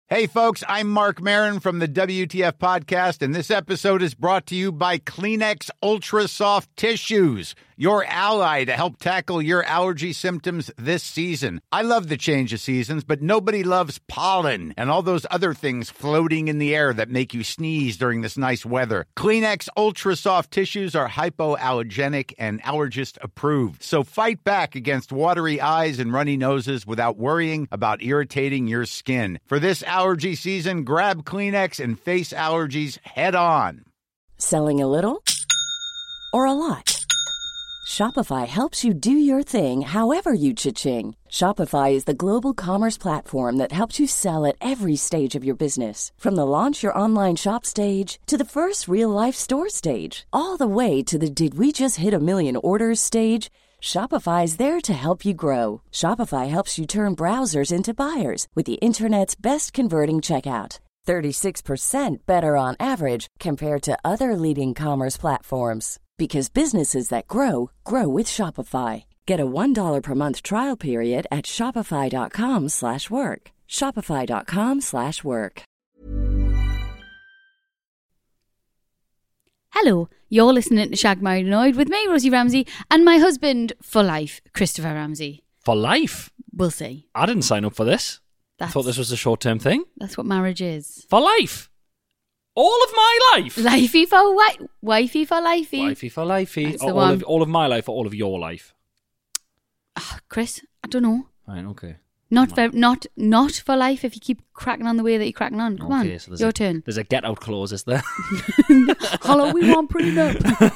Hey, folks, I'm Mark Maron from the WTF Podcast, and this episode is brought to you by Kleenex Ultra Soft Tissues, your ally to help tackle your allergy symptoms this season. I love the change of seasons, but nobody loves pollen and all those other things floating in the air that make you sneeze during this nice weather. Kleenex Ultra Soft Tissues are hypoallergenic and allergist approved, so fight back against watery eyes and runny noses without worrying about irritating your skin. For this allergy season, grab Kleenex and face allergies head on. Selling a little or a lot? Shopify helps you do your thing however you cha-ching. Shopify is the global commerce platform that helps you sell at every stage of your business. From the launch your online shop stage to the first real-life store stage, all the way to the did we just hit a million orders stage. Shopify is there to help you grow. Shopify helps you turn browsers into buyers with the internet's best converting checkout. 36% better on average compared to other leading commerce platforms. Because businesses that grow, grow with Shopify. Get a $1 per month trial period at shopify.com/work. Shopify.com/work. Hello, you're listening to Shag Married Annoyed with me, Rosie Ramsey, and my husband for life, Christopher Ramsey. For life? We'll see. I didn't sign up for this. I thought this was a short-term thing. That's what marriage is. For life? All of my life? Lifey for wifey for lifey. Wifey for lifey. That's the one. All of my life or all of your life? Chris, I don't know. Right, okay. Not for life if you keep cracking on the way that you're cracking on. Come on, so your turn. There's a get-out clause, is there? Hello, we want prenup.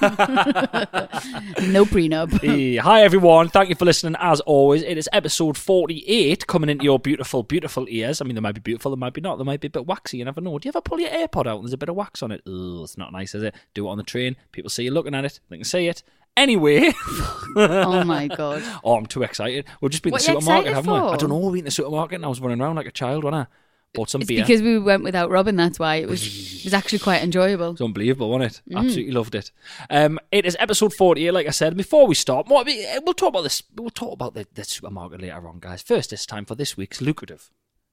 No prenup. Hey, hi, everyone. Thank you for listening. As always, it is episode 48 coming into your beautiful, beautiful ears. I mean, they might be beautiful, they might be not. They might be a bit waxy, you never know. Do you ever pull your AirPod out and there's a bit of wax on it? Ugh, it's not nice, is it? Do it on the train. People see you looking at it. They can see it. Anyway. Oh my God. Oh, I'm too excited. We've just been to the supermarket, haven't we? I don't know. We went to the supermarket and I was running around like a child when I bought some beer. It's because we went without Robin, that's why. It was actually quite enjoyable. It's unbelievable, wasn't it? Absolutely loved it. It is episode 48, like I said. Before we start, we'll talk about this. We'll talk about the supermarket later on, guys. First, it's time for this week's lucrative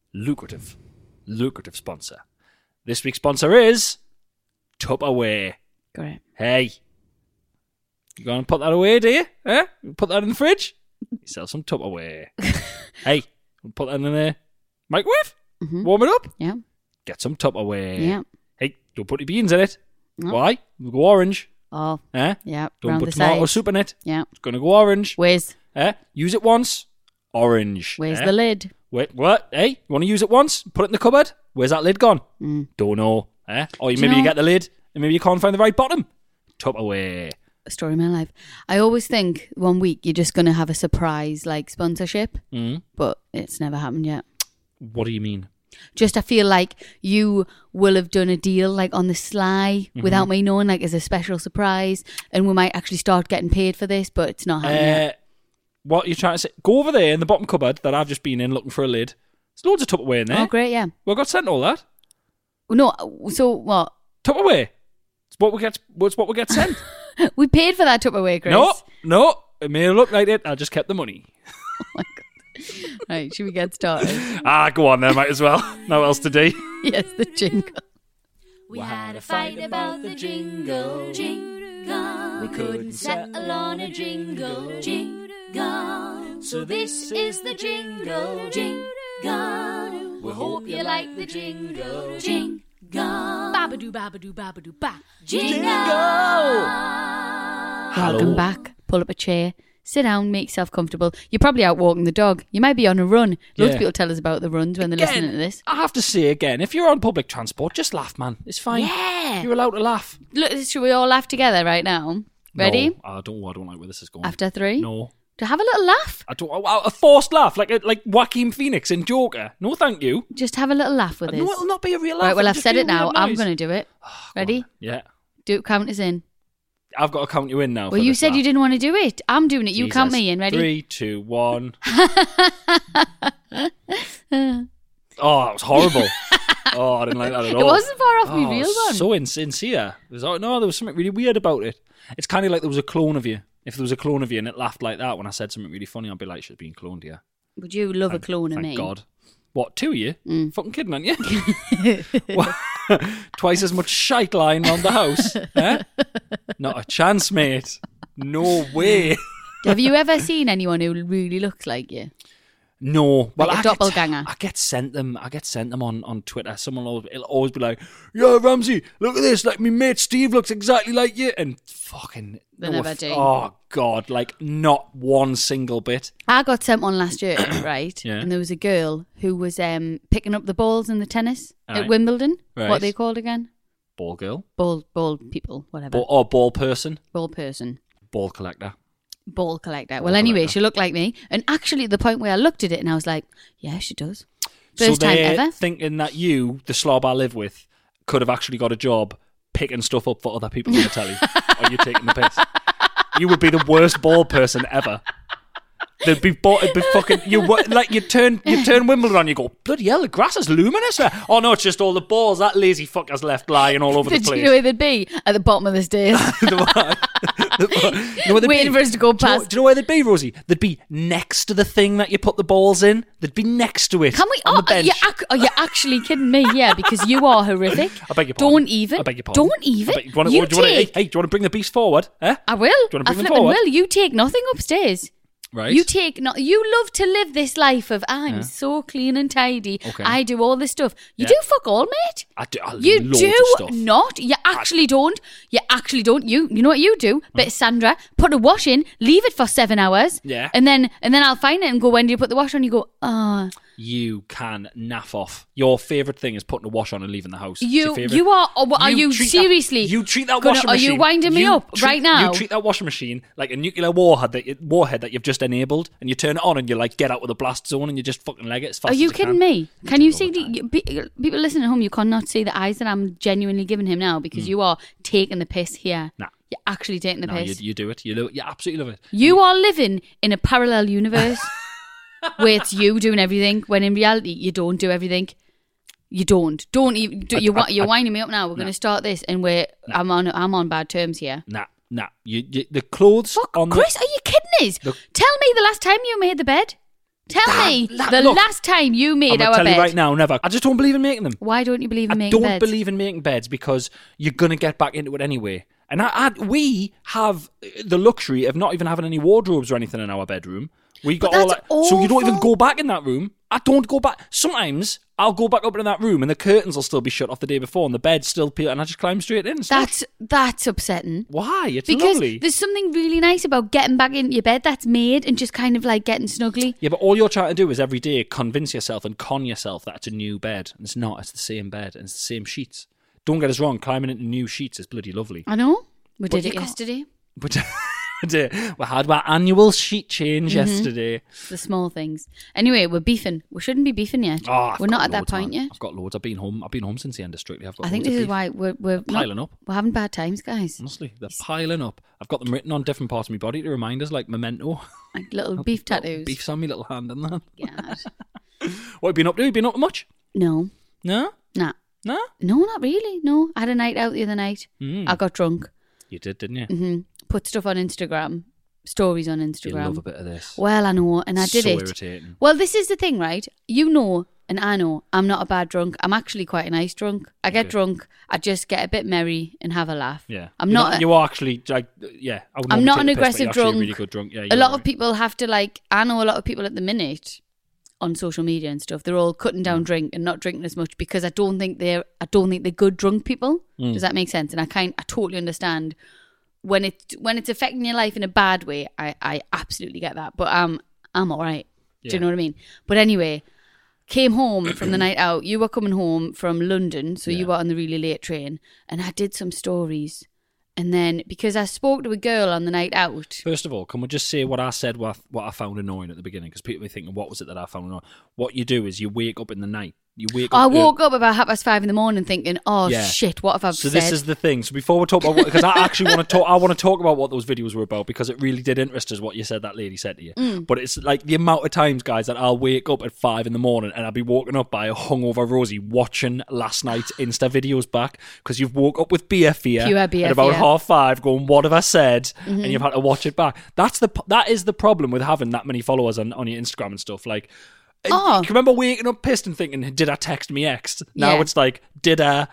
sponsor. This week's sponsor is Tupperware. Correct. Hey. You going to put that away, do you? Eh? Put that in the fridge? You sell some Tupperware. Hey, put that in the microwave? Mm-hmm. Warm it up? Yeah. Get some Tupperware. Yeah. Hey, don't put your beans in it. No. Why? It'll go orange. Oh. Eh? Yeah. Don't put tomato soup in it. Yeah. It's going to go orange. Where's? Eh? Use it once. Orange. Where's the lid? Wait, what? Hey, you want to use it once? Put it in the cupboard? Where's that lid gone? Don't know. Eh? Or maybe you get the lid and maybe you can't find the right bottom. Tupperware. A story of my life. I always think 1 week you're just going to have a surprise like sponsorship, but it's never happened yet. What do you mean? Just I feel like you will have done a deal like on the sly without me knowing, like as a special surprise, and we might actually start getting paid for this, but it's not happening yet. What you're trying to say? Go over there in the bottom cupboard that I've just been in looking for a lid. There's loads of Tupperware in there. Oh, great, yeah. Well, I got sent all that. No, so what? Tupperware. It's what we get sent. We paid for that Tupperware, Chris. No. It may look like it. I just kept the money. Oh my God. Right, should we get started? Go on then, might as well. No else to do. Yes, the jingle. We had a fight about the jingle. We couldn't settle on a jingle. So this is the jingle. We hope you like the jingle. Babadoo, babadoo, babadoo, ba. Jingle! Welcome back. Pull up a chair. Sit down, make yourself comfortable. You're probably out walking the dog. You might be on a run. Loads of people tell us about the runs when they're listening to this. I have to say again, if you're on public transport, just laugh, man. It's fine. Yeah. You're allowed to laugh. Look, should we all laugh together right now? Ready? No, I don't like where this is going. After 3? No. To have a little laugh? I don't. A forced laugh, like Joaquin Phoenix in Joker. No, thank you. Just have a little laugh with us. No, it'll not be a real laugh. Right, well, It'll I've just said be it a now. weird I'm noise. going to do it. Ready? Yeah. Count us in. I've got to count you in now. Well, you said you didn't want to do it. I'm doing it. You count me in. Ready? 3, 2, 1. Oh, that was horrible. Oh, I didn't like that at all. It wasn't far off my real one. So insincere. There was something really weird about it. It's kind of like there was a clone of you. If there was a clone of you and it laughed like that when I said something really funny, I'd be like, she's being cloned here. Would you love a clone of me? Thank God. What, 2 of you? Fucking kidding, aren't you? What? Twice as much shite lying around the house. Eh? Not a chance, mate. No way. Have you ever seen anyone who really looks like you? No, well, Like a doppelganger. I get sent them on Twitter. Someone will always be like, "Yo, Ramsey, look at this! Like, my mate Steve looks exactly like you." And fucking, They never do. Oh God, like not one single bit. I got sent one last year, right? Yeah. And there was a girl who was picking up the balls in the tennis Right. at Wimbledon. Right. What are they called again? Ball girl, Ball people, whatever. ball person, Ball person. ball collector. Ball collector. Ball Well, anyway, collector. she looked like me. And actually, at the point where I looked at it and I was like, yeah, she does. So First time they're ever. thinking that you, the slob I live with, could have actually got a job picking stuff up for other people on the telly. Are you taking the piss? You would be the worst ball person ever. They'd be fucking you. Like you turn Wimbledon on. You go, bloody hell, the grass is luminous. Oh no, it's just all the balls that lazy fucker's left lying all over the Do you know place. where they'd be? At the bottom of the stairs. You know where they'd Waiting be? for us to go Do you know- past. Do you know where they'd be, Rosie? They'd be next to the thing that you put the balls in. They'd be next to it. Can we? on the bench? You're actually kidding me? Yeah, because you are horrific. I beg your pardon. Don't even. I beg your pardon. Don't even. I beg- do you wanna- You do you wanna- take. hey, do you want to bring the beast forward? Eh? I will. Do you wanna I bring them flipping forward? will. You take nothing upstairs. Right. You take not. You love to live this life of I'm so clean and tidy. Okay. I do all this stuff. You Yeah. do fuck all, mate. I do. You loads do of stuff. not. You actually don't. You actually don't. You know what you do? Bit of Sandra. Put a wash in. Leave it for 7 hours. Yeah. And then I'll find it and go. When do you put the wash on? You go. Ah. You can naff off. Your favourite thing is putting a wash on and leaving the house. It's You your favourite. you are. Or what, are you treat seriously? you treat that gonna- washing are machine. you winding me you up treat- right now? You treat that washing machine like a nuclear warhead that you've just enabled, and you turn it on and you like get out with the blast zone and you just fucking leg it as fast Are as you you kidding can. me? Can you see all the people listening at home? You cannot see the eyes that I'm genuinely giving him now because you are taking the piss here. Nah. You're actually taking the No, piss. you do it. You absolutely love it. You are living in a parallel universe where it's you doing everything, when in reality you don't do everything. You don't. Don't even. You're winding me up now. We're going to start this, and I'm on bad terms here. Nah. You the clothes Fuck, on Chris, are you kidding us? Look- Tell me the last time you made the bed. Tell me the look, last time you I'm made gonna our tell bed. you right now, never. I just don't believe in making them. Why don't you believe in I making don't beds? believe in making beds because you're going to get back into it anyway. And we have the luxury of not even having any wardrobes or anything in our bedroom. We got all that's that, so you don't even awful. go back in that room. I don't go back. Sometimes I'll go back up in that room and the curtains will still be shut off the day before and the bed's still peeled and I just climb straight in. That's upsetting. Why? It's Because lovely. there's something really nice about getting back into your bed that's made and just kind of like getting snuggly. Yeah, but all you're trying to do is every day convince yourself and con yourself that it's a new bed. And it's not. It's the same bed and it's the same sheets. Don't get us wrong. Climbing into new sheets is bloody lovely. I know. We But did you it can't- yesterday. But we had our annual sheet change yesterday. The small things. Anyway, we're beefing. We shouldn't be beefing yet. Oh, I've we're got not at that loads, point man. yet. I've got loads. I've been home since the end of Strictly. I've got I think loads this of is beef. why we're piling not, up. We're having bad times, guys. Honestly, they're piling up. I've got them written on different parts of my body to remind us, like memento. Like little beef tattoos. Beef's on my little hand and that. God. What have you been up to? You been up to much? No. No? Nah. No? No, not really. No. I had a night out the other night. I got drunk. You did, didn't you? Put stuff on Instagram. Stories on You Instagram. love a bit of this. Well, I know, and I did So it. irritating. Well, this is the thing, right? You know, and I know, I'm not a bad drunk. I'm actually quite a nice drunk. I get drunk, I just get a bit merry and have a laugh. Yeah. I'm not. You are actually, like, yeah. I would I'm normally not take an the piss, but aggressive you're actually drunk. A really good drunk. Yeah, a you're lot right. of people have to like. I know a lot of people at the minute on social media and stuff. They're all cutting down drink and not drinking as much because I don't think they're good drunk people. Does that make sense? And I totally understand. When it's affecting your life in a bad way, I absolutely get that. But I'm all right. Do you know what I mean? But anyway, came home from the night out. You were coming home from London, so you were on the really late train. And I did some stories. And then, because I spoke to a girl on the night out. First of all, can we just say what I said, what I found annoying at the beginning? Because people are thinking, what was it that I found annoying? What you do is you wake up in the night. You wake up. I woke up about 5:30 in the morning thinking, oh Yeah. shit, what have I So said? this is the thing. So before we talk about, because I actually want to talk, I want to talk about what those videos were about because it really did interest us what you said that lady said to you. But it's like the amount of times, guys, that I'll wake up at 5 in the morning and I'll be woken up by a hungover Rosie watching last night's Insta videos back because you've woke up with beer fear Pure beer at about fear. 5:30 going, what have I said? And you've had to watch it back. That is the problem with having that many followers on your Instagram and stuff. Like, Oh. You remember waking up pissed and thinking, did I text me ex? Now Yeah. it's like, did I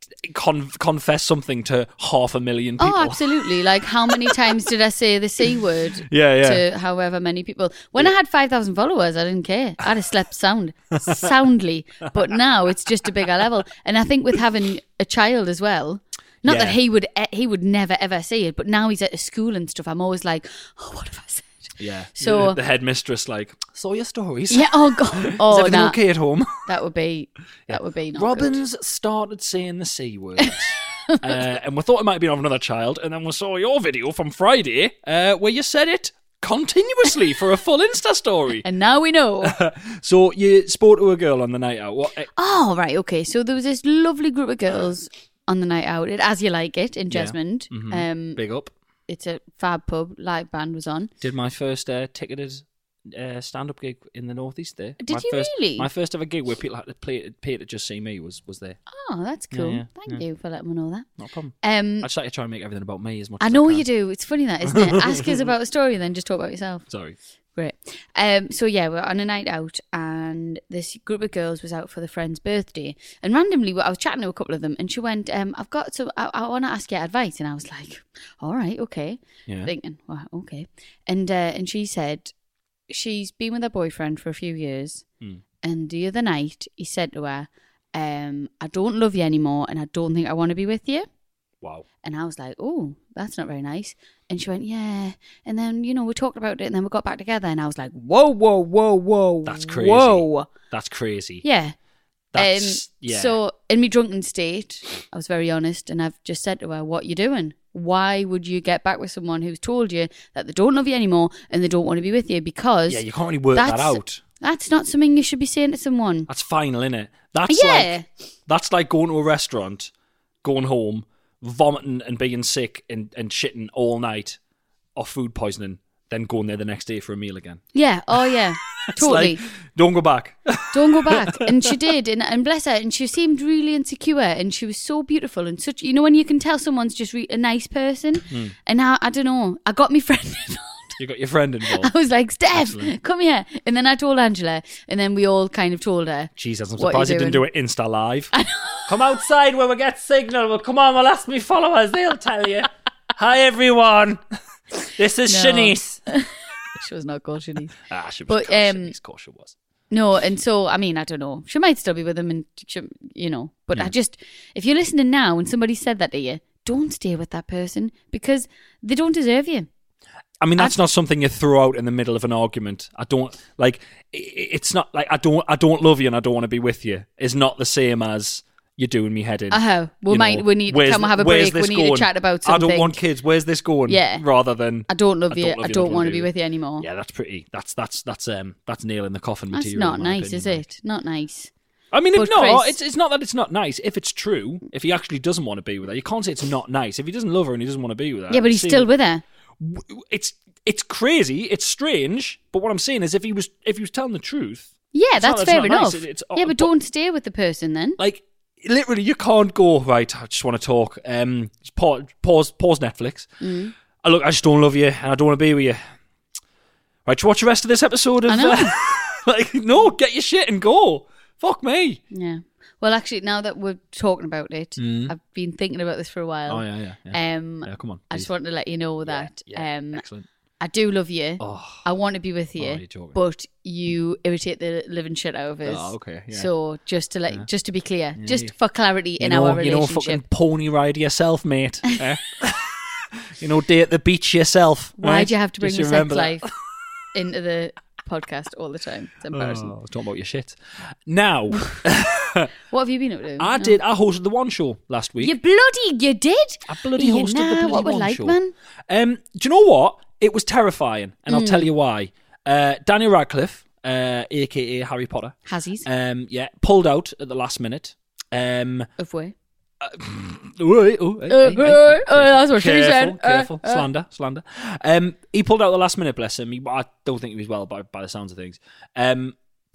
confess something to 500,000 people? Oh, absolutely. Like, how many times did I say the C word to however many people? When I had 5,000 followers, I didn't care. I'd have slept soundly. But now it's just a bigger level. And I think with having a child as well, not that he would never, ever say it, but now he's at a school and stuff, I'm always like, oh, what have I said? Yeah. So the headmistress, like, saw your stories. Yeah, oh, God. Oh, Is everything nah. okay at home? That would be not good. Robin's started saying the C word. And we thought it might be of another child, and then we saw your video from Friday where you said it continuously for a full Insta story. And now we know. So you spoke to a girl on the night out. What? Oh, right, okay. So there was this lovely group of girls on the night out at As You Like It in Jesmond. Big up. It's a fab pub. Live band was on. Did my first ticketed stand-up gig in the Northeast there. Did you really? My first ever gig where people had to pay to just see me was there. Oh, that's cool. Yeah, Thank you for letting me know that. Not a problem. Um, I just like to try and make everything about me as much I as know I can. you do. It's funny that, isn't it? Ask us about a story, then just talk about yourself. Sorry. Great. So yeah, we're on a night out, and this group of girls was out for the friend's birthday. And randomly, I was chatting to a couple of them, and she went, "I've got some. I want to ask you advice." And I was like, "All right, okay." Yeah. Thinking, well, okay. And she said she's been with her boyfriend for a few years, and the other night he said to her, "I don't love you anymore, and I don't think I want to be with you." Wow. And I was like, oh, that's not very nice. And she went, yeah. And then, we talked about it and then we got back together. And I was like, whoa. That's crazy. Whoa. That's crazy. Yeah. That's, yeah. So in my drunken state, I was very honest. And I've just said to her, what you doing? Why would you get back with someone who's told you that they don't love you anymore and they don't want to be with you? Because Yeah, you can't really work that out. That's not something you should be saying to someone. That's final, innit? That's Yeah. that's like going to a restaurant, going home, vomiting and being sick and shitting all night off food poisoning, then going there the next day for a meal again. Yeah. Oh, yeah. It's Totally. like, don't go back. Don't go back. And she did. And bless her. And she seemed really insecure. And she was so beautiful. And such, when you can tell someone's just a nice person. And I don't know. I got my friend involved. You got your friend involved. I was like, Steph, Excellent. come here. And then I told Angela. And then we all kind of told her. Jesus, I'm what surprised you you're didn't do it Insta Live. Come outside where we get signal. Well, come on, we'll ask me followers. They'll tell you. Hi, everyone. This is No. Shanice. She was not called Shanice. She was But, called Shanice. Of course she was. No, and so, I don't know. She might still be with him and, But I just, if you're listening now and somebody said that to you, don't stay with that person because they don't deserve you. I mean, that's not something you throw out in the middle of an argument. I don't like. It's not like I don't love you and I don't want to be with you. Is not the same as you're doing me head in. We need to come have a break. We need to chat about something. I don't want kids. Where's this going? Yeah. Rather than I don't love you. I don't want to be with you anymore. Yeah, that's pretty. That's nailing the coffin That's material. not in my nice, opinion, is like. it? Not nice. I mean, But Chris- it's not that it's not nice. If it's true, if he actually doesn't want to be with her, you can't say it's not nice. If he doesn't love her and he doesn't want to be with her, Yeah, but he's still with her. It's crazy. It's strange. But what I'm saying is, if he was telling the truth, Yeah, it's not that's that it's fair not enough. nice. It's- Yeah, but don't stay with the person then. like literally, you can't go right. I just want to talk. Just pause Netflix. I just don't love you, and I don't want to be with you. Right, you watch the rest of this episode of. I know. No, get your shit and go. Fuck me. Yeah. Well, actually, now that we're talking about it, I've been thinking about this for a while. Oh yeah. Yeah, Come on. I just wanted to let you know that Excellent. I do love you. Oh. I want to be with you, you're joking. but you irritate the living shit out of us. Oh, okay, yeah. So just to be clear, for clarity in You our know, relationship. fucking pony ride yourself, mate. Eh? Date the beach yourself. Why right? do you have to bring Just the sex remember that. life into the podcast all the time? It's embarrassing. Oh, I was talking about your shit. Now, What have you been up to? I hosted the One Show last week. You did? I bloody hosted the bloody what we're One like, Show. man. Do you know what? It was terrifying, and I'll tell you why. Daniel Radcliffe, aka Harry Potter, Hazzies. pulled out at the last minute. Of where? That's what she said. Careful. Slander. He pulled out at the last minute, bless him. I don't think he was well by the sounds of things. But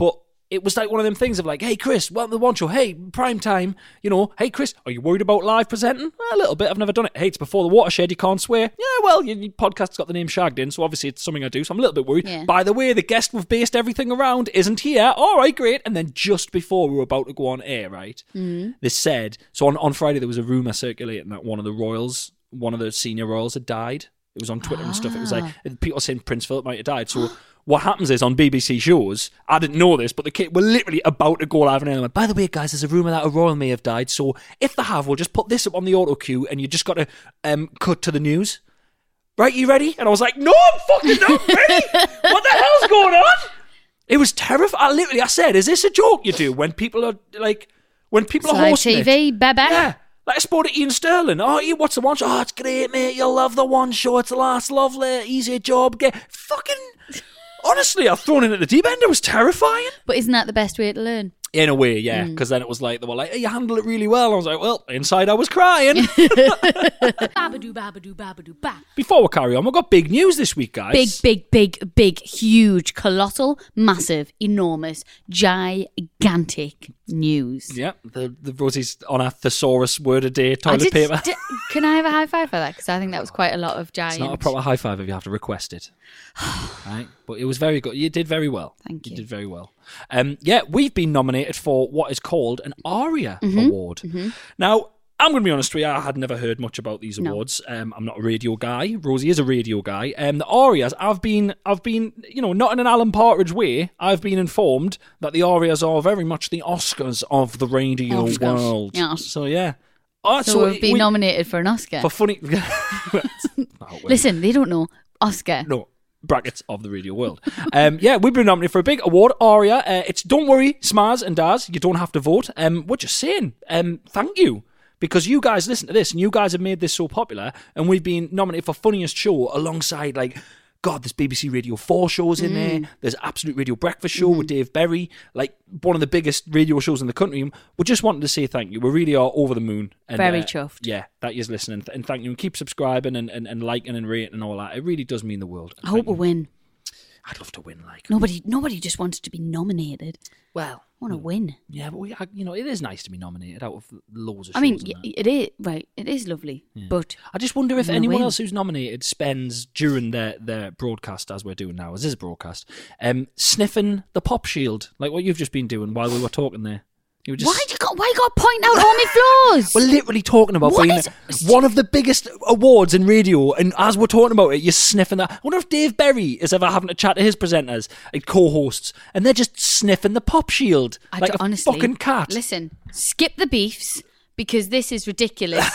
it was like one of them things of like, hey, Chris, welcome to the One Show. Hey, prime time. You know, hey, Chris, are you worried about live presenting? Well, a little bit. I've never done it. Hey, it's before the watershed. You can't swear. Yeah, well, your podcast's got the name shagged in, so obviously it's something I do. So I'm a little bit worried. Yeah. By the way, the guest we've based everything around isn't here. All right, great. And then just before we were about to go on air, right, they said, so on Friday there was a rumour circulating that one of the senior royals had died. It was on Twitter and stuff. It was like, people saying Prince Philip might have died. So what happens is on BBC shows, I didn't know this, but the kid were literally about to go live and went, by the way, guys, there's a rumour that a royal may have died. So if they have, we'll just put this up on the auto cue and you just got to cut to the news. Right, you ready? And I was like, no, I'm fucking not ready. What the hell's going on? It was terrifying. I said, is this a joke you do when people are like, when people are hosting TV, it? baby. Yeah. Like I spoke to Ian Sterling. Oh, you watch the One Show? Oh, it's great, mate. You'll love the One Show. It's lovely, easy job. Honestly, I've thrown in at the deep end. It was terrifying. But isn't that the best way to learn? In a way, yeah. Because then it was like, they were like, hey, you handle it really well. I was like, well, inside I was crying. Babadoo, babadoo, babadoo, ba. Before we carry on, we've got big news this week, guys. Big, huge, colossal, massive, enormous, gigantic news. Yeah, the Rosie's on a thesaurus word a day toilet paper. Can I have a high five for that? Because I think that was quite a lot of giant. It's not a proper high five if you have to request it. Right? But it was very good. You did very well. Thank you. You did very well. Yeah, we've been nominated for what is called an ARIA award. Now, I'm going to be honest with you, I had never heard much about these awards. I'm not a radio guy. Rosie is a radio guy. The ARIAs, I've been, you know, not in an Alan Partridge way, I've been informed that the ARIAs are very much the Oscars of the radio world. Yes. So, yeah. So we've been nominated for an Oscar. For funny... Listen, they don't know. Oscar. No. Brackets of the radio world. Yeah, we've been nominated for a big award, ARIA. It's don't worry, Smaz and Daz, you don't have to vote. We're just saying, thank you. Because you guys listen to this and you guys have made this so popular and we've been nominated for Funniest Show alongside, like, God, there's BBC Radio 4 shows in there. There's Absolute Radio Breakfast Show with Dave Berry, like one of the biggest radio shows in the country. We just wanted to say thank you. We really are over the moon. And, very chuffed. Yeah, that you're listening. And thank you. And keep subscribing and liking and rating and all that. It really does mean the world. I hope we win. I'd love to win. Like nobody just wants to be nominated. Well, I want to win. Yeah, but it is nice to be nominated out of loads of shows. I mean, it is right. It is lovely, but I just wonder if anyone else who's nominated spends during their broadcast, as we're doing now, as is a broadcast, sniffing the pop shield, like what you've just been doing while we were talking there. You were just... Why you got to point out all my flaws? We're literally talking about being one of the biggest awards in radio, and as we're talking about it, you're sniffing that. I wonder if Dave Berry is ever having to chat to his presenters and co-hosts, and they're just sniffing the pop shield like a fucking cat. Listen, skip the beefs because this is ridiculous.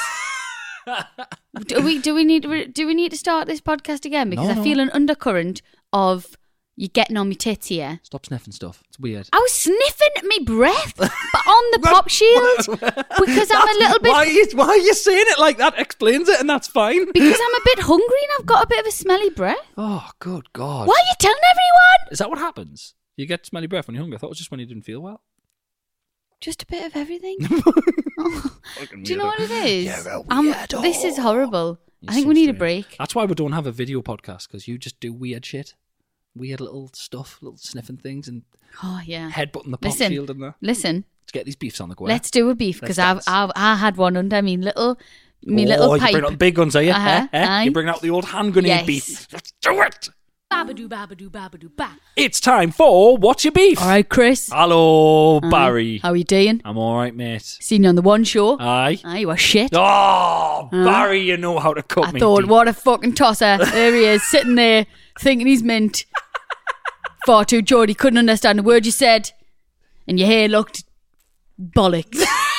Do we need to start this podcast again? Because I feel an undercurrent of you getting on my tits here. Stop sniffing stuff. It's weird. I was sniffing my breath, but on the pop shield because I'm a little bit. Why are you saying it like that? Explains it, and that's fine. Because I'm a bit hungry and I've got a bit of a smelly breath. Oh, good God! Why are you telling everyone? Is that what happens? You get smelly breath when you're hungry. I thought it was just when you didn't feel well. Just a bit of everything. Oh. Do you know what it is? You're a weirdo. This is horrible. I think we need a break. That's why we don't have a video podcast, because you just do weird shit. Weird little stuff, little sniffing things, and headbutting the pop shield in there. Listen, let's get these beefs on the go. Let's do a beef because I had one under me little pipe. You bring out the big guns, are you? You bring out the old hand grenade beef. Let's do it. Babadoo, babadoo, babadoo, ba. It's time for What's Your Beef? All right, Chris. Hello, Barry. How are you doing? I'm all right, mate. Seen you on the One Show. Aye. You were shit. Oh, Barry, you know how to cut me. I thought, deep. what a fucking tosser. There he is, sitting there, thinking he's mint. Far too Geordie, couldn't understand a word you said. And your hair looked bollocks.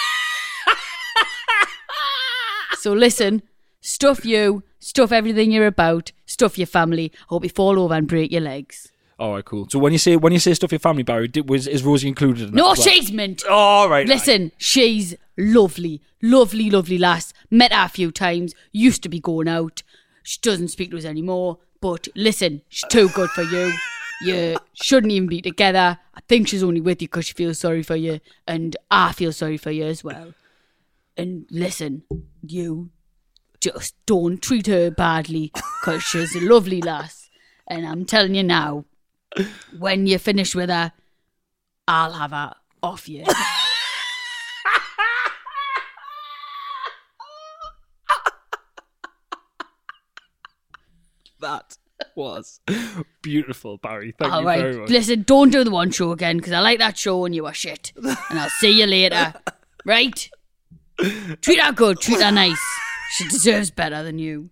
So listen, stuff you, stuff everything you're about, stuff your family. Hope you fall over and break your legs. All right, cool. So when you say stuff your family, Barry, is Rosie included in that? No, she's mint. All right. Listen, she's lovely, lovely, lovely lass. Met her a few times. Used to be going out. She doesn't speak to us anymore. But listen, she's too good for you. You shouldn't even be together. I think she's only with you because she feels sorry for you. And I feel sorry for you as well. And listen, you just don't treat her badly because she's a lovely lass. And I'm telling you now, when you finish with her, I'll have her off you. That was beautiful, Barry. Thank All you right, very much. listen, don't do the one show again because I like that show and you were shit. And I'll see you later. Right? Treat her good, treat her nice. She deserves better than you.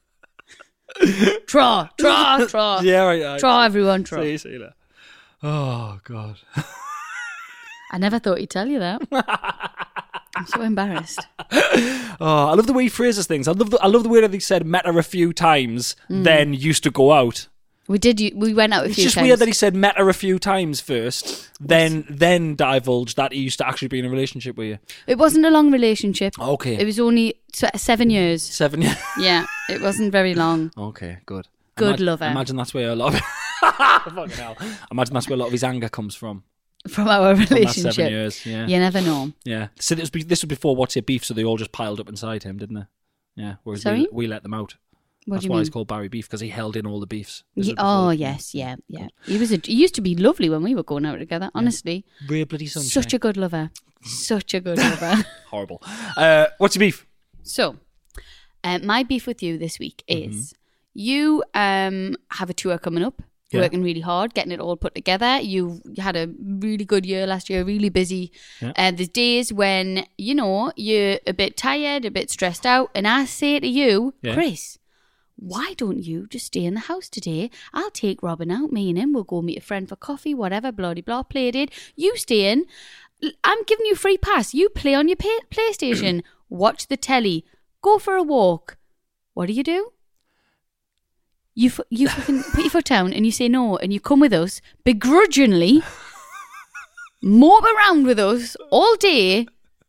Try. Yeah, right. Try, everyone, try. See you later. Oh, God. I never thought he'd tell you that. I'm so embarrassed. Oh, I love the way he phrases things. I love the way that he said met her a few times, then used to go out. We went out a It's few just times. weird that he said met her a few times first, then divulged that he used to actually be in a relationship with you. It wasn't a long relationship. Okay. It was only 7 years. 7 years. Yeah, it wasn't very long. Okay, good. Good lover. Imagine that's where a lot of fucking hell. Imagine that's where a lot of his anger comes from. From our From that relationship. 7 years, yeah. You never know. Yeah. So this was before What's Your Beef, so they all just piled up inside him, didn't they? Yeah. Whereas Sorry? we let them out. What That's do you why mean? he's called Barry Beef, because he held in all the beefs. Yes, yeah. He used to be lovely when we were going out together. Honestly, Real bloody sunshine. such a good lover. Such a good lover. Horrible. What's your beef? So, my beef with you this week is you have a tour coming up. Yeah. Working really hard, getting it all put together. You had a really good year last year, really busy. Yeah. There's days when, you're a bit tired, a bit stressed out. And I say to you, Yeah. Chris, why don't you just stay in the house today? I'll take Robin out, me and him. We'll go meet a friend for coffee, whatever, blah, blah, play it. You stay in. I'm giving you free pass. You play on your PlayStation, watch the telly, go for a walk. What do? You fucking put your foot down and you say no and you come with us begrudgingly, mope around with us all day.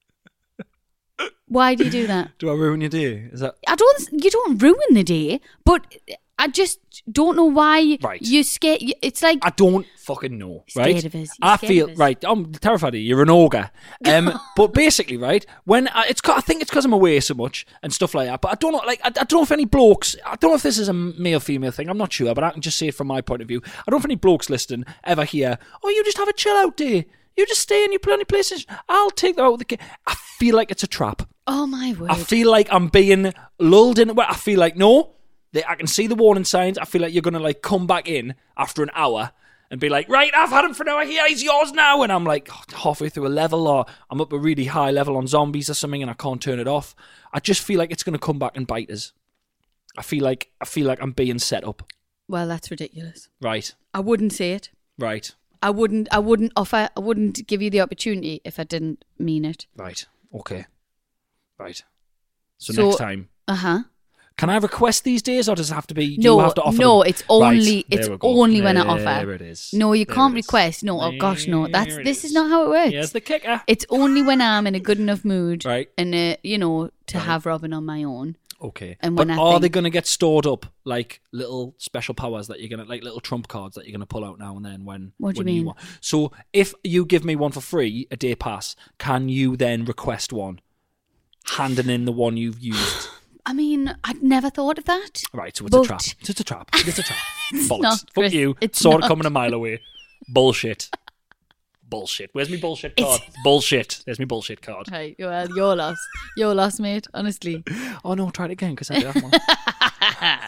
Why do you do that? Do I ruin your day? Is that You don't ruin the day, but I just don't know why Right. you're scared. It's like I don't fucking know, right? Scared of us. You're I scared feel of us. right. I'm terrified of you. You're an ogre. But basically, right, when I think it's because I'm away so much and stuff like that. But I don't know, like I don't know if any blokes. I don't know if this is a male female thing. I'm not sure, but I can just say it from my point of view. I don't know if any blokes listening ever hear, "Oh, you just have a chill out day. You just stay and you play on your PlayStation. I'll take that out with the kid." I feel like it's a trap. oh my word. I feel like I'm being lulled in. Where I feel like no. I can see the warning signs. I feel like you're going to like come back in after an hour and be like, right, I've had him for an hour here, he's yours now. And I'm like halfway through a level, or I'm up a really high level on zombies or something and I can't turn it off. I just feel like it's going to come back and bite us. I feel like I'm being set up. Well, that's ridiculous. Right. I wouldn't say it. Right. I wouldn't give you the opportunity if I didn't mean it. Right. Okay. Right. So So- next time. Uh-huh. Can I request these days, or does it have to be? Do No, you have to offer no, them? it's only Right, there it's we go. only when I offer. There it is. No, you There can't it is. request. No, oh gosh, no. There it This is not how it works. Here's the kicker. It's only when I'm in a good enough mood, Right. and to have Robin on my own. Okay. And But when I are think- they going to get stored up like little special powers that you're going to, like little trump cards that you're going to pull out now and then when What do you when mean? want? So if you give me one for free, a day pass, can you then request one, handing in the one you've used? I mean, I'd never thought of that. Right, so it's But- a trap. It's a trap. It's a trap. Bollocks. not, Fuck Chris. you. It's Saw it not. coming a mile away. Bullshit. Bullshit. Where's my bullshit card? Bullshit. There's my bullshit card. Hey, well, you're lost. You're lost, mate. Honestly. Oh no, try it again because I did that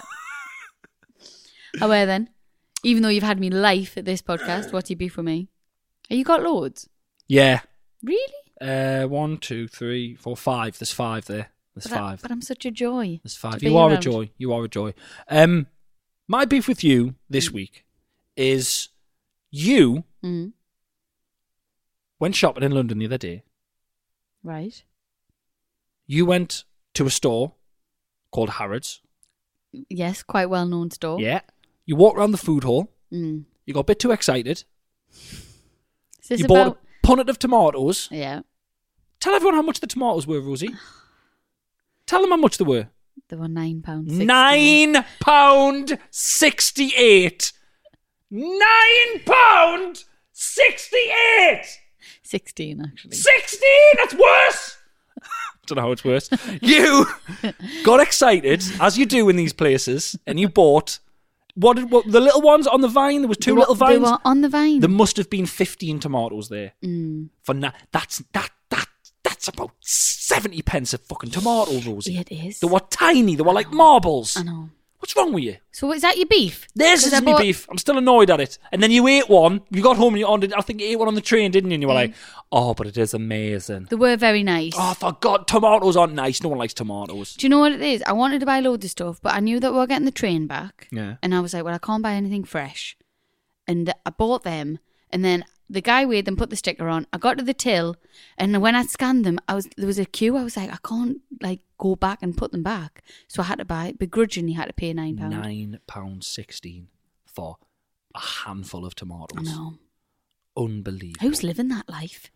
one. Oh, well then. Even though you've had me life at this podcast, what's your beef with me? Have you got loads? Yeah. Really? 1, 2, 3, 4, 5. There's 5 there. There's 5. But I'm such a joy. There's 5. to You be are a around. joy. You are a joy. My beef with you this week is you Mm. went shopping in London the other day. Right. You went to a store called Harrods. Yes, quite well known store. Yeah. You walked around the food hall. Mm. You got a bit too excited. Is this You about... bought a punnet of tomatoes. Yeah. Tell everyone how much the tomatoes were, Rosie. Tell them how much they were. They were £9. £9.68. £9.68. 16, actually. 16. That's worse. Don't know how it's worse. You got excited, as you do in these places, and you bought What the little ones on the vine? There was two little vines. They were on the vine. There must have been 15 tomatoes there. Mm. For that's about 70 pence a fucking tomato, Rosie. Yeah, it is. They were tiny. They were like marbles. I know. What's wrong with you? So is that your beef? This is me beef. I'm still annoyed at it. And then you ate one. You got home and I think you ate one on the train, didn't you? And you were like, oh, but it is amazing. They were very nice. Oh, for God, tomatoes aren't nice. No one likes tomatoes. Do you know what it is? I wanted to buy loads of stuff, but I knew that we were getting the train back. Yeah. And I was like, well, I can't buy anything fresh. And I bought them. And then the guy weighed them, put the sticker on. I got to the till. And when I scanned them, there was a queue. I was like, I can't go back and put them back. So I had to buy, begrudgingly had to pay £9. £9.16 for a handful of tomatoes. I know. Unbelievable. Who's living that life?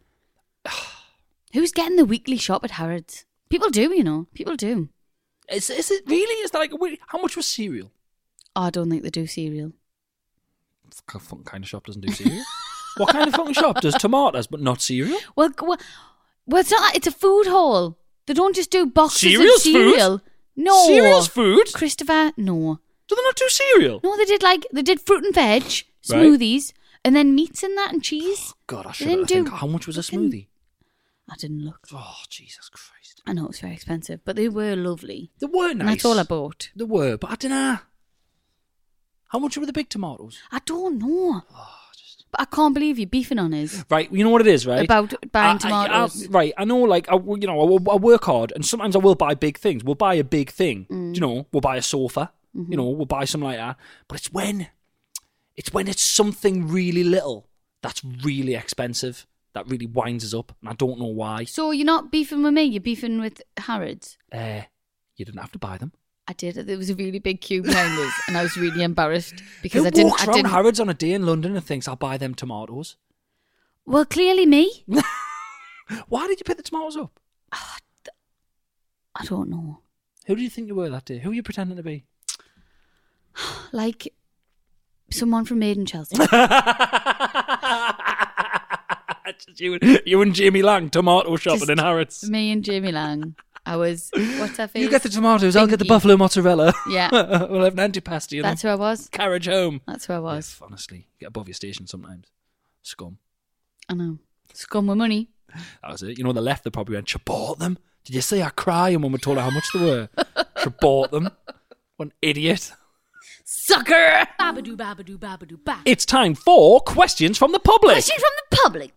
Who's getting the weekly shop at Harrods? People do, you know. People do. Is it really? Is that like how much was cereal? Oh, I don't think they do cereal. What fucking kind of shop doesn't do cereal? What kind of fucking shop does tomatoes but not cereal? Well, it's not. It's a food hall. They don't just do boxes Cereal's of cereal. Food? No, Cereal's food. Christopher, no. Do they not do cereal? No, they did fruit and veg smoothies, and then meats and that and cheese. God, I They should didn't do think. How much was a fucking- smoothie? I didn't look. Oh, Jesus Christ. I know it's very expensive, but they were lovely. They were nice. And that's all I bought. They were, but I don't know. How much were the big tomatoes? I don't know. But I can't believe you're beefing on us Right, you know what it is, right? about buying tomatoes. Right, I know, like, I work hard, and sometimes I will buy big things. We'll buy a big thing. Mm. You know, we'll buy a sofa. Mm-hmm. You know, we'll buy something like that. But it's when it's something really little that's really expensive that really winds us up, and I don't know why. So you're not beefing with me, you're beefing with Harrods. You didn't have to buy them. I did. There was a really big queue behind us, and I was really embarrassed because Who I didn't. walks around Harrods on a day in London and thinks I'll buy them tomatoes? Well, clearly me. Why did you pick the tomatoes up? I don't know. Who do you think you were that day? Who are you pretending to be? Like someone from Made in Chelsea. Just you and Jamie Lang tomato shopping in Harrods. Me and Jamie Lang. I was. What's that face? You get the tomatoes, I'll get the Pinky. buffalo mozzarella. Yeah. We'll have an antipasti and That's who I was. carriage home. That's who I was. Yes, honestly, get above your station sometimes. Scum. I know. Scum with money. That was it. You know, the left, they probably went, she bought them. Did you see her crying when we told her how much they were? She bought them. What an idiot. Sucker! Babadoo, babadoo, babadoo, ba. It's time for questions from the public. Question from the public.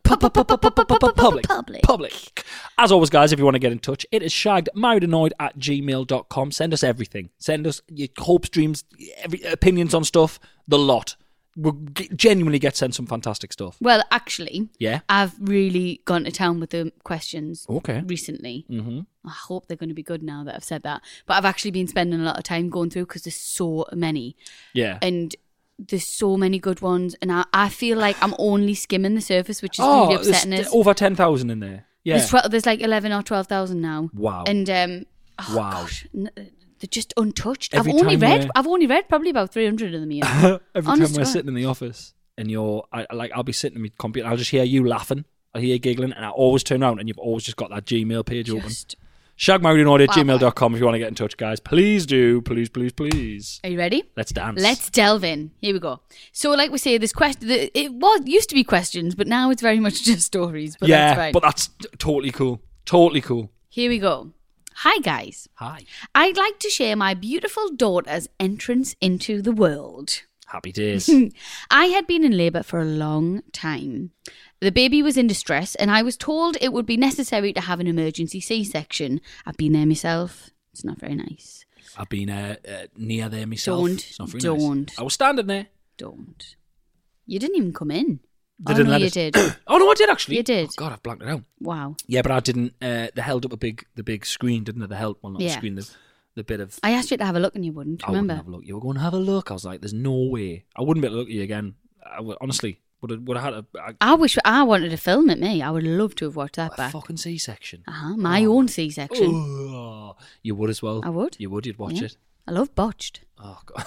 Public. As always, guys, if you want to get in touch, it is shaggedmarriedannoyed@gmail.com. Send us everything. Send us your hopes, dreams, opinions on stuff, the lot. We'll genuinely get sent some fantastic stuff. Well, actually, Yeah. I've really gone to town with the questions recently. Mm-hmm. I hope they're going to be good now that I've said that. But I've actually been spending a lot of time going through because there's so many. Yeah. And there's so many good ones. And I feel like I'm only skimming the surface, which is really upsetting there's us. over 10,000 in there. Yeah. There's like 11 or 12,000 now. Wow. And Wow. gosh, they're just untouched. Every I've only time read probably about 300 of them. You know? Every Honest time we're to God. sitting in the office and I'll be sitting at my computer, I'll just hear you laughing, I hear you giggling, and I always turn around and you've always just got that Gmail page open. Shagmarriedannoyed@gmail.com if you want to get in touch, guys. Please do. Please, please, please. Are you ready? Let's dance. Let's delve in. Here we go. So, like we say, this question, used to be questions, but now it's very much just stories. But that's fine. but that's totally cool. Totally cool. Here we go. Hi, guys. Hi. I'd like to share my beautiful daughter's entrance into the world. Happy days. I had been in labour for a long time. The baby was in distress, and I was told it would be necessary to have an emergency C-section. I've been there myself. It's not very nice. I've been near there myself. Don't. It's not very Don't. nice. I was standing there. Don't. You didn't even come in. They Oh, didn't no, let you us- did. Oh, no, I did actually. You did. Oh, God, I've blanked it out. Wow. Yeah, but I didn't. They held up the big screen, didn't they? The help, well, not the Yeah. screen, the bit of. I asked you to have a look and you wouldn't. I wouldn't Remember? have a look. You were going to have a look. I was like, "There's no way." I wouldn't be able to look at you again. Honestly, would have had a I wish I wanted to film it, me. I would love to have watched that back. fucking C-section. My own C-section. Oh, you would as well. I would. You would. You'd watch Yeah. it. I love botched. Oh God.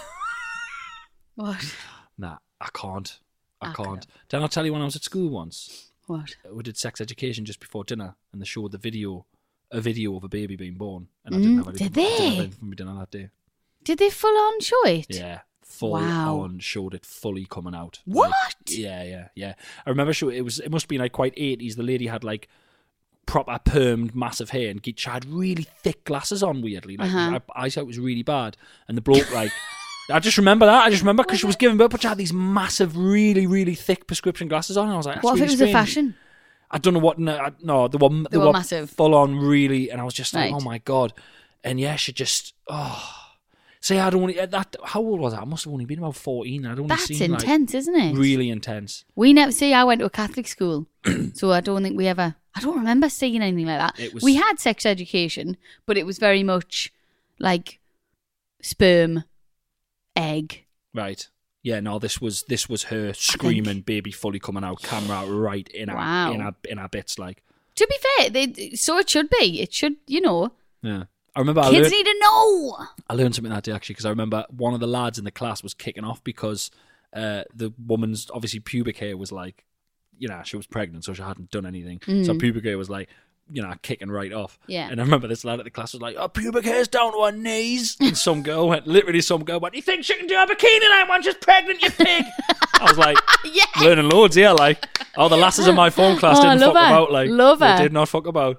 What? Nah, I can't. I Okay. can't. Didn't I tell you when I was at school once? What? We did sex education just before dinner, and they showed a video of a baby being born, and I didn't have anything. Did I didn't have they? anything for my dinner that day. Did they full on show it? Yeah, full Wow. on showed it fully coming out. What? Like, yeah. I remember it must be like quite 80s. The lady had like proper permed massive hair, and she had really thick glasses on, weirdly. Like her eyesight was really bad. And the bloke like I just remember because she was giving birth, but she had these massive, really, really thick prescription glasses on, and I was like, that's What if really it was a strange. fashion? I don't know what. No, they were massive. full on, really, and I was just like, Right. oh my god. And yeah, she just See, I'd only that. How old was I? I must have only been about 14. I'd only That's seen intense, isn't it? like, really intense. We never see. I went to a Catholic school, so I don't think we ever. I don't remember seeing anything like that. We had sex education, but it was very much like sperm, egg. Right. Yeah. No. This was her screaming, baby fully coming out, camera right in our bits. Like, To be fair, so it should be. It should, yeah. I remember Kids need to know. I learned something that day actually, because I remember one of the lads in the class was kicking off because the woman's obviously pubic hair was like, she was pregnant, so she hadn't done anything. So pubic hair was like, kicking right off. Yeah. And I remember this lad at the class was like, "Oh, pubic hair's down to her knees." And some girl went, "You think she can do a bikini line when she's pregnant, you pig?" I was like, Yeah. learning loads, yeah. Like, the lasses in my phone class didn't fuck about. Like, Love they her. did not fuck about.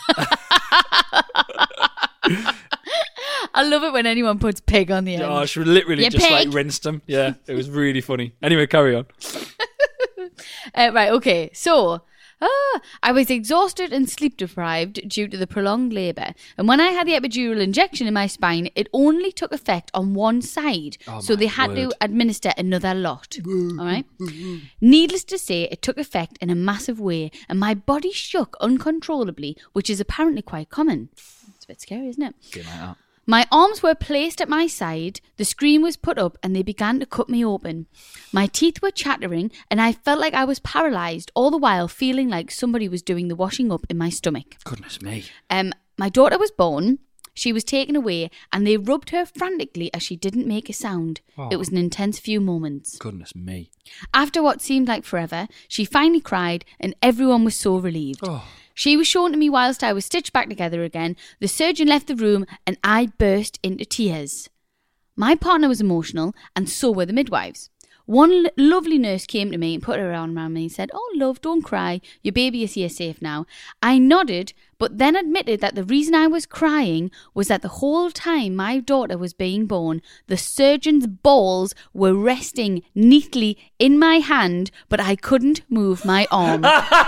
I love it when anyone puts pig on the end. Oh, she literally You just pig. like rinsed them. Yeah, it was really funny. Anyway, carry on. Right, okay. So, I was exhausted and sleep deprived due to the prolonged labour. And when I had the epidural injection in my spine, it only took effect on one side. So they had to administer another lot. All right? Needless to say, it took effect in a massive way, and my body shook uncontrollably, which is apparently quite common. It's a bit scary, isn't it? Get like that. My arms were placed at my side, the screen was put up, and they began to cut me open. My teeth were chattering, and I felt like I was paralysed, all the while feeling like somebody was doing the washing up in my stomach. Goodness me. My daughter was born, she was taken away, and they rubbed her frantically as she didn't make a sound. It was an intense few moments. Goodness me. After what seemed like forever, she finally cried, and everyone was so relieved. She was shown to me whilst I was stitched back together again. The surgeon left the room and I burst into tears. My partner was emotional and so were the midwives. One lovely nurse came to me and put her arm around me and said, "Oh, love, don't cry. Your baby is here safe now." I nodded, but then admitted that the reason I was crying was that the whole time my daughter was being born, the surgeon's balls were resting neatly in my hand, but I couldn't move my arm.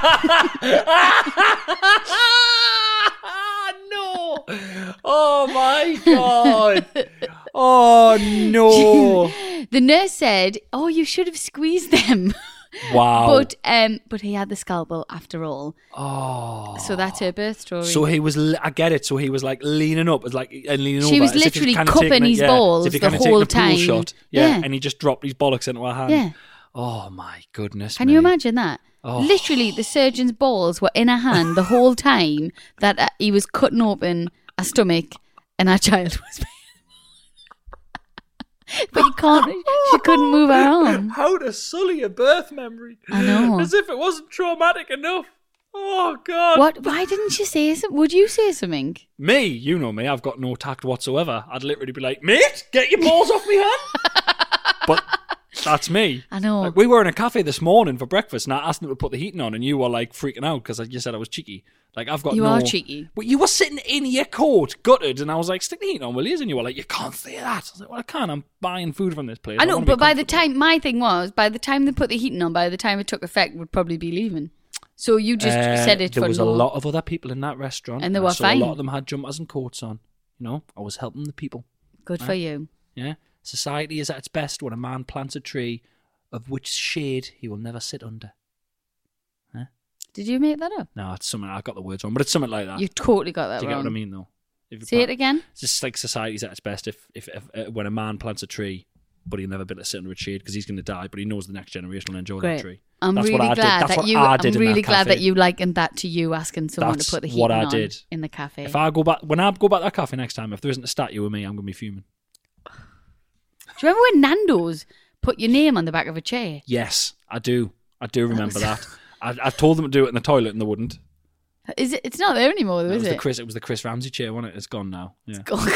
No. Oh my god. Oh no. The nurse said, "Oh, you should have squeezed them." Wow. But he had the scalpel after all. Oh. So that's her birth story. So he was, I get it. So he was like leaning up, and leaning over. She was as if he literally kind of cupping taking his yeah, balls as if he the kind of whole taking a pool time. shot. Yeah. Yeah. And he just dropped his bollocks into her hand. Yeah. Oh my goodness. Can you imagine that? Oh. Literally, the surgeon's balls were in her hand the whole time that he was cutting open a stomach and our child was. But you can't. She couldn't move her arm. How to sully a birth memory. I know. As if it wasn't traumatic enough. Oh God. What? Why didn't you say something? Would you say something? Me, you know me. I've got no tact whatsoever. I'd literally be like, "Mate, get your balls off me hand." But that's me. I know. Like, we were in a cafe this morning for breakfast, and I asked them to put the heating on, and you were like freaking out because you said I was cheeky. Like, I've got You no... are cheeky. But you were sitting in your coat, gutted, and I was like, "Stick the heating on, will you?" And you were like, "You can't say that." I was like, "Well, I can. I'm buying food from this place." I know, wanna be but by the comfortable." time, my thing was, by the time they put the heating on, by the time it took effect, would probably be leaving. So you just said it There for was no... a lot of other people in that restaurant, And they were I saw fine. a lot of them had jumpers and coats on. I was helping the people. Good for you. Yeah, society is at its best when a man plants a tree of which shade he will never sit under. Did you make that up? No, it's something I got the words wrong, but it's something like that. You totally got that Do you wrong. get what I mean, though? If you Say it again. It's just like society's at its best if when a man plants a tree, but he'll never be able to sit under a shade because he's going to die, but he knows the next generation will enjoy that Great. tree. I'm That's really what I did. glad That's that what you. I I'm did in really that glad cafe. that you likened that to you asking someone That's to put the what heating I on did. in the cafe. If I go back, when I go back to that cafe next time, if there isn't a statue of me, I'm going to be fuming. Do you remember when Nando's put your name on the back of a chair? Yes, I do. I do remember that. I've told them to do it in the toilet and they wouldn't. Is it? It's not there anymore, though, It is was it? the Chris Ramsay chair, wasn't it? It's gone now. Yeah. Oh God!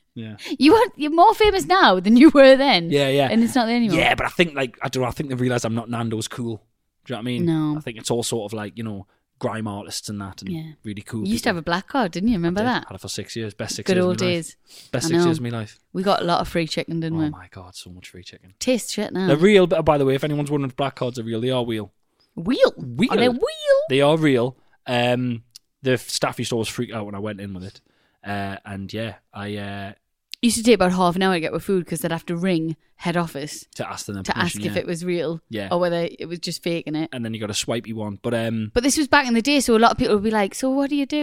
Yeah. You're more famous now than you were then. Yeah. And it's not there anymore. Yeah, but I think I don't know. I think they realise I'm not Nando's cool. Do you know what I mean? No. I think it's all sort of like, grime artists and that, and Yeah. really cool. You used to have a black card, didn't you? Remember that? Had it for 6 years. Best 6 Good years. old of my days. Life. Best I 6 know. years of my life. We got a lot of free chicken, didn't we? Oh my god, so much free chicken. Taste shit now. They're real, but by the way, if anyone's wondering if black cards are real, they are real. Wheel. Wheel. Are they wheel? They are real. The staff used to always freak out when I went in with it. And yeah, I Used to take about half an hour to get with food because they'd have to ring head office to ask them to ask if it was real, Yeah. or whether it was just faking it. and then you got a swipey one. But But this was back in the day, so a lot of people would be like, "So what do you do?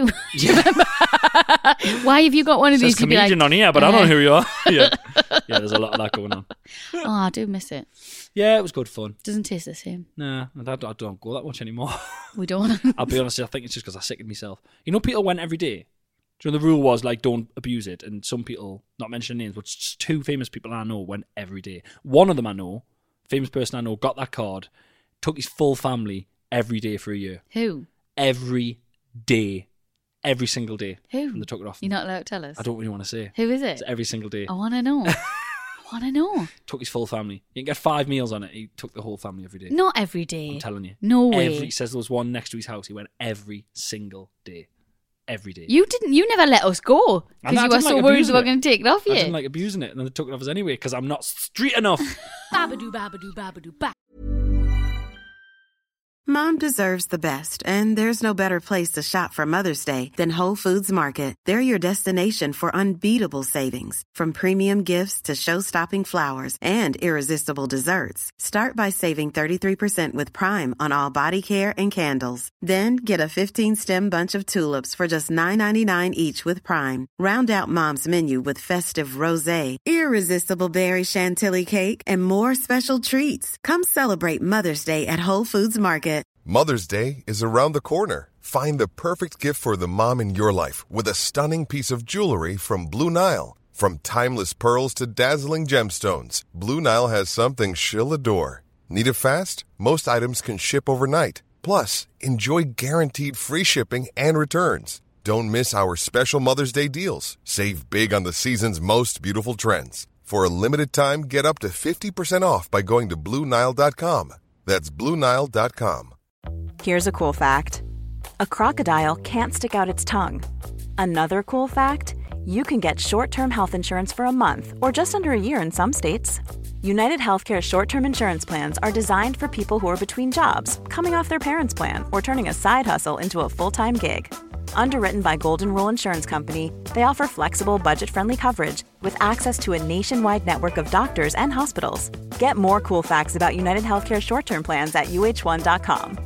Why have you got one of says these?" You'd be comedian like, on here, but I don't know who you are. Yeah, there's a lot of that going on. "Oh, I do miss it. Yeah, it was good fun. Doesn't taste the same. Nah, I don't go that much anymore. We don't." I'll be honest, I think it's just because I sickened myself. People went every day. So the rule was like, don't abuse it. And some people, not mentioning names, but just 2 famous people I know went every day. One of them I know, famous person I know, got that card, took his full family every day for a year. Who? Every day. Every single day. Who? And they took it off. You're not allowed to tell us. I don't really want to say. Who is it? It's every single day. I want to know. I want to know. Took his full family. You can get 5 meals on it. He took the whole family every day. Not every day. I'm telling you. No way. He says there was one next to his house. He went every single day. Every day. You never let us go I because you were didn't so like worried abusing we were it. going to take it off I you. didn't like abusing it, and then they took it off us anyway because I'm not street enough. Babadoo, babadoo, babadoo, ba. Mom deserves the best, and there's no better place to shop for Mother's Day than Whole Foods Market. They're your destination for unbeatable savings, from premium gifts to show-stopping flowers and irresistible desserts. Start by saving 33% with Prime on all body care and candles. Then get a 15-stem bunch of tulips for just $9.99 each with Prime. Round out Mom's menu with festive rosé, irresistible berry chantilly cake, and more special treats. Come celebrate Mother's Day at Whole Foods Market. Mother's Day is around the corner. Find the perfect gift for the mom in your life with a stunning piece of jewelry from Blue Nile. From timeless pearls to dazzling gemstones, Blue Nile has something she'll adore. Need it fast? Most items can ship overnight. Plus, enjoy guaranteed free shipping and returns. Don't miss our special Mother's Day deals. Save big on the season's most beautiful trends. For a limited time, get up to 50% off by going to BlueNile.com. That's BlueNile.com. Here's a cool fact. A crocodile can't stick out its tongue. Another cool fact, you can get short-term health insurance for a month or just under a year in some states. United Healthcare short-term insurance plans are designed for people who are between jobs, coming off their parents' plan, or turning a side hustle into a full-time gig. Underwritten by Golden Rule Insurance Company, they offer flexible, budget-friendly coverage with access to a nationwide network of doctors and hospitals. Get more cool facts about United Healthcare short-term plans at uh1.com.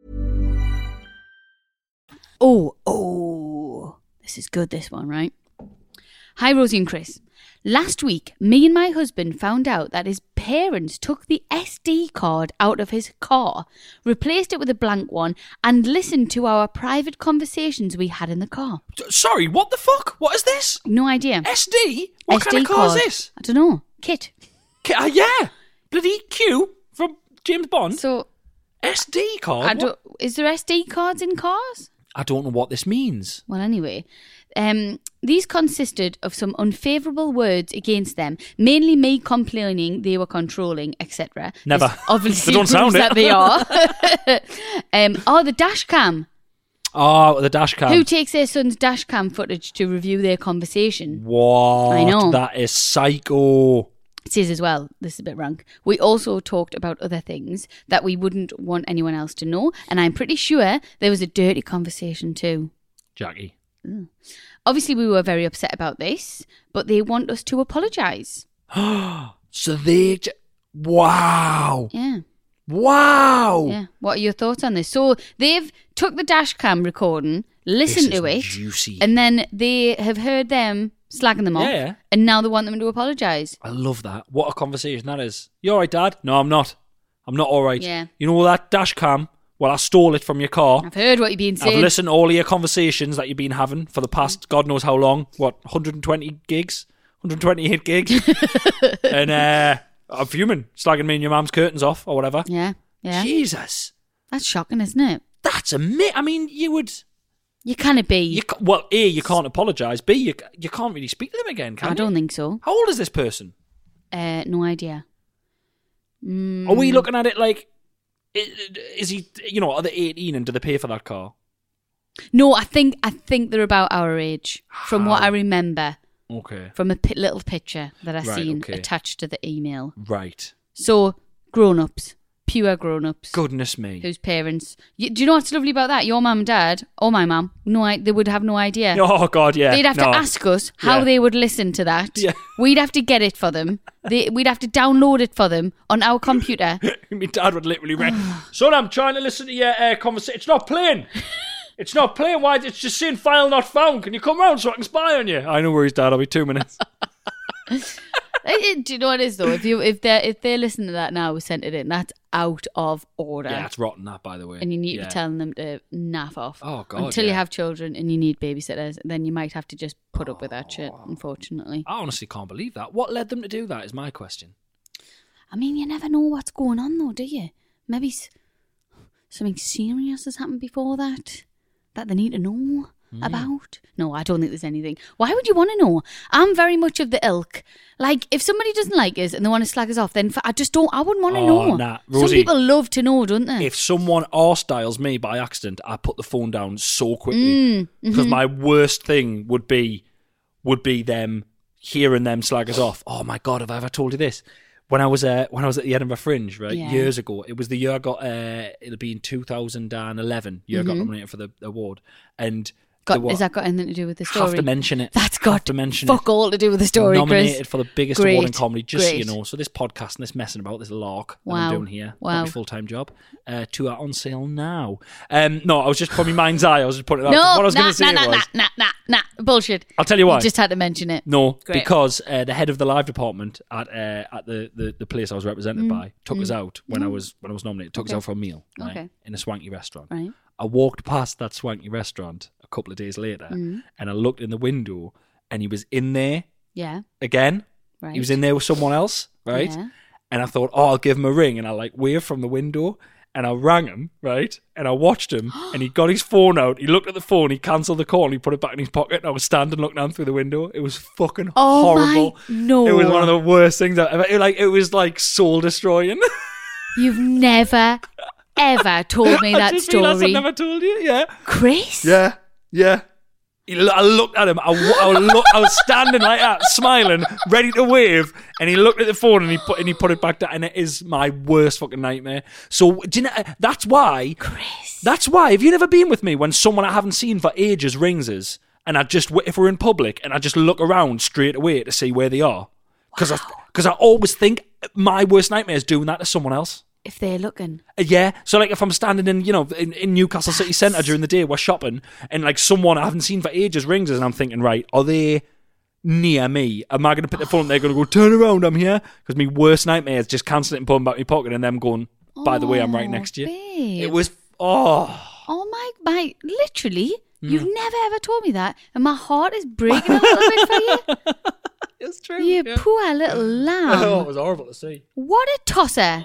Oh, this is good, this one, right? Hi, Rosie and Chris. Last week, me and my husband found out that his parents took the SD card out of his car, replaced it with a blank one, and listened to our private conversations we had in the car. Sorry, what the fuck? What is this? No idea. SD? What SD kind of car card. is this? I don't know. Kit. Yeah, bloody Q from James Bond. So, SD card? is there SD cards in cars? I don't know what this means. Well, anyway, these consisted of some unfavourable words against them, mainly me complaining they were controlling, etc. Never. This obviously They don't proves sound it. that they are. The dash cam. Oh, the dash cam. Who takes their son's dash cam footage to review their conversation? What? I know. That is psycho. It says as well, this is a bit rank. We also talked about other things that we wouldn't want anyone else to know, and I'm pretty sure there was a dirty conversation too. Jackie. Obviously, we were very upset about this, but they want us to apologise. So they... Wow. Yeah. Wow. Yeah. What are your thoughts on this? So they've took the dash cam recording, listened This to is it, juicy. and then they have heard them slagging them off, Yeah. and now they want them to apologise. I love that. What a conversation that is. You all right, Dad? No, I'm not. I'm not all right. Yeah. You know that dash cam? Well, I stole it from your car. I've heard what you've been saying. I've listened to all of your conversations that you've been having for the past God knows how long. What, 120 gigs? 128 gigs? And I'm fuming, slagging me and your mum's curtains off or whatever. Yeah. Yeah. Jesus. That's shocking, isn't it? That's I mean, you would... You can't be. Well, A, you can't apologise. B, you can't really speak to them again, can you? I don't think so. How old is this person? No idea. Are we looking at it like, is he, are they 18 and do they pay for that car? No, I think they're about our age, from what I remember. Okay. From a little picture that I seen okay. attached to the email. Right. So, grown-ups. Pure grown-ups. Goodness me. Whose parents... do you know what's lovely about that? Your mum and dad, or my mum, they would have no idea. Oh, God, yeah. They'd have to ask us how they would listen to that. Yeah. We'd have to get it for them. We'd have to download it for them on our computer. My dad would literally ring, son, I'm trying to listen to your conversation. It's not playing. It's not playing. Why? It's just saying file not found. Can you come round so I can spy on you? I know where he's, Dad. I'll be 2 minutes. Do you know what it is though? If they're listening to that now, we sent it in. That's out of order. Yeah, it's rotten that, by the way. And you need to be telling them to naff off. Oh God! Until you have children and you need babysitters, then you might have to just put up with that shit. Unfortunately, I honestly can't believe that. What led them to do that? Is my question. I mean, you never know what's going on though, do you? Maybe something serious has happened before that they need to know about. No, I don't think there's anything. Why would you want to know? I'm very much of the ilk. Like, if somebody doesn't like us and they want to slag us off, then I wouldn't want to know. Nah. Rosie, some people love to know, don't they? If someone arse dials me by accident, I put the phone down so quickly. Because my worst thing would be them hearing them slag us off. Oh my God, have I ever told you this? When I was at the Edinburgh Fringe, right, years ago, it was the year I got, it'll be in 2011, I got nominated for the award. And has that got anything to do with the story? Have to mention it. That's got fuck all to do with the story, nominated Chris. for the biggest award in comedy, just so you know. So this podcast and this messing about, this lark that I'm doing here, not my full-time job, 2 are on sale now. No, I was just putting my mind's eye. I was just putting it out. What I was going to say was... Nah, bullshit. I'll tell you why. You just had to mention it. No, because the head of the live department at the place I was represented by took us out when I was nominated. Took us out for a meal, right, in a swanky restaurant. Right. I walked past that swanky restaurant a couple of days later, and I looked in the window, and he was in there. Yeah. Again. Right. He was in there with someone else, right? Yeah. And I thought, I'll give him a ring, and I waved from the window. And I rang him, right? And I watched him, and he got his phone out. He looked at the phone, he cancelled the call, and he put it back in his pocket. And I was standing looking down through the window. It was fucking horrible. No. It was one of the worst things I've ever... It was like soul destroying. You've never, ever told me that story. I never told you, yeah. Chris? Yeah. I looked at him. I was standing like that, smiling, ready to wave, and he looked at the phone and he put it back down. And it is my worst fucking nightmare. So do you know, that's why. Chris. That's why. Have you never been with me when someone I haven't seen for ages rings us, and if we're in public, and I just look around straight away to see where they are, because I always think my worst nightmare is doing that to someone else. If they're looking. Yeah. So, like, if I'm standing in Newcastle City Centre during the day, we're shopping, and, like, someone I haven't seen for ages rings us, and I'm thinking, right, are they near me? Am I going to pick the phone and they're going to go, turn around, I'm here? Because my worst nightmare is just cancelling it and putting it back in my pocket and them going, by the way, I'm right next to you. Babe. It was, Oh, my, literally, you've never ever told me that, and my heart is breaking a little bit for you. It's true. You poor little lamb. Oh, it was horrible to see. What a tosser.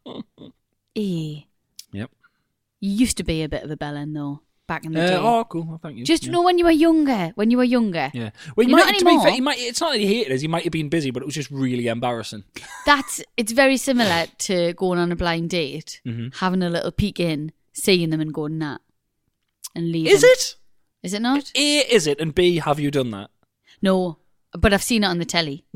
Yep. You used to be a bit of a bellend, though, back in the day. Oh, cool. Well, thank you. Just know when you were younger. Yeah. Well, You're not anymore. It's not that he hated us. He might have been busy, but it was just really embarrassing. It's very similar to going on a blind date, having a little peek in, seeing them and going, nah, and leaving. Is it? Is it not? A, is it? And B, have you done that? No, but I've seen it on the telly.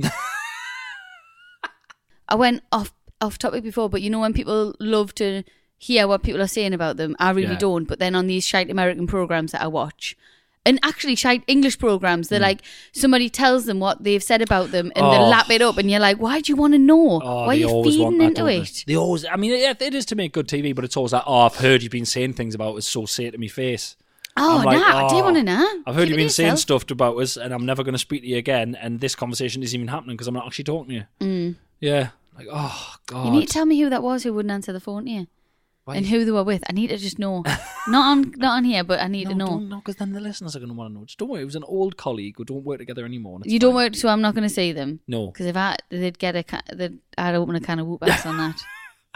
I went off topic before, but you know when people love to hear what people are saying about them, I really don't. But then on these shite American programs that I watch, and actually shite English programs, they're like, somebody tells them what they've said about them and they lap it up, and you're like, why do you want to know? Why are you feeding into it? They always, I mean, it is to make good TV, but it's always like, I've heard you've been saying things about us, so say it to me face. Oh, like, I do want to know. I've heard you've been saying stuff about us, and I'm never going to speak to you again, and this conversation isn't even happening because I'm not actually talking to you. Yeah. Like, oh, God. You need to tell me who that was who wouldn't answer the phone to you. Why? And who they were with. I need to just know. not on here, but I need to know. No, because then the listeners are going to want to know. Just don't worry. It was an old colleague who don't work together anymore. You don't work, so I'm not going to say them. No. Because if I'd open a can of whoop ass on that.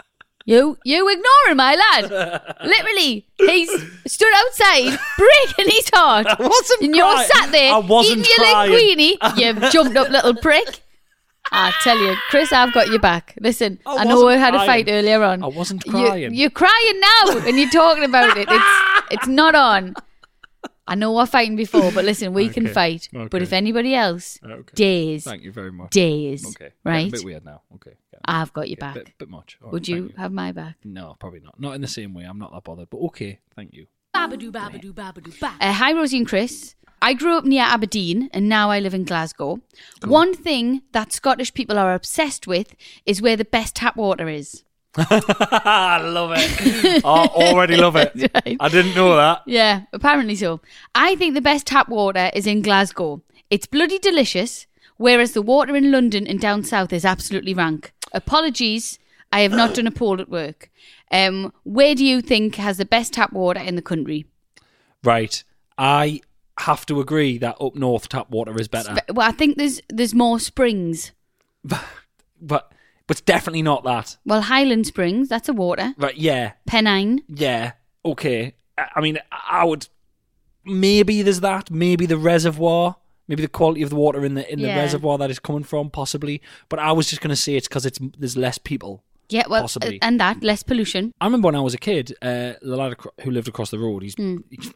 You ignoring my lad. Literally, he's stood outside breaking his heart. I wasn't and you're crying. sat there I wasn't eating your crying. linguine. You jumped up little prick. I tell you, Chris, I've got your back. Listen, I know wasn't we had a crying. fight earlier on. I wasn't crying. You're crying now and you're talking about it. It's not on. I know we're fighting before, but listen, we can fight. Okay. But if anybody else, days. Thank you very much. Days. Okay. Right? A bit weird now. Okay. Yeah. I've got your back. Bit much. All right, Would you thank have my back? No, probably not. Not in the same way. I'm not that bothered. But okay. Thank you. Babadoo, babadoo, babadoo, ba. Hi, Rosie and Chris. I grew up near Aberdeen and now I live in Glasgow. Cool. One thing that Scottish people are obsessed with is where the best tap water is. I love it. I already love it. Right. I didn't know that. Yeah, apparently so. I think the best tap water is in Glasgow. It's bloody delicious, whereas the water in London and down south is absolutely rank. Apologies, I have not done a poll at work. Where do you think has the best tap water in the country? Right. I have to agree that up north tap water is better. Well, I think there's more springs. But it's definitely not that. Well, Highland Springs, that's a water. Right, yeah. Pennine. Yeah, okay. I mean, I would... Maybe there's that. Maybe the reservoir. Maybe the quality of the water in the reservoir that is coming from, possibly. But I was just going to say it's because there's less people. Yeah, well, possibly. And that, less pollution. I remember when I was a kid, the lad who lived across the road, he's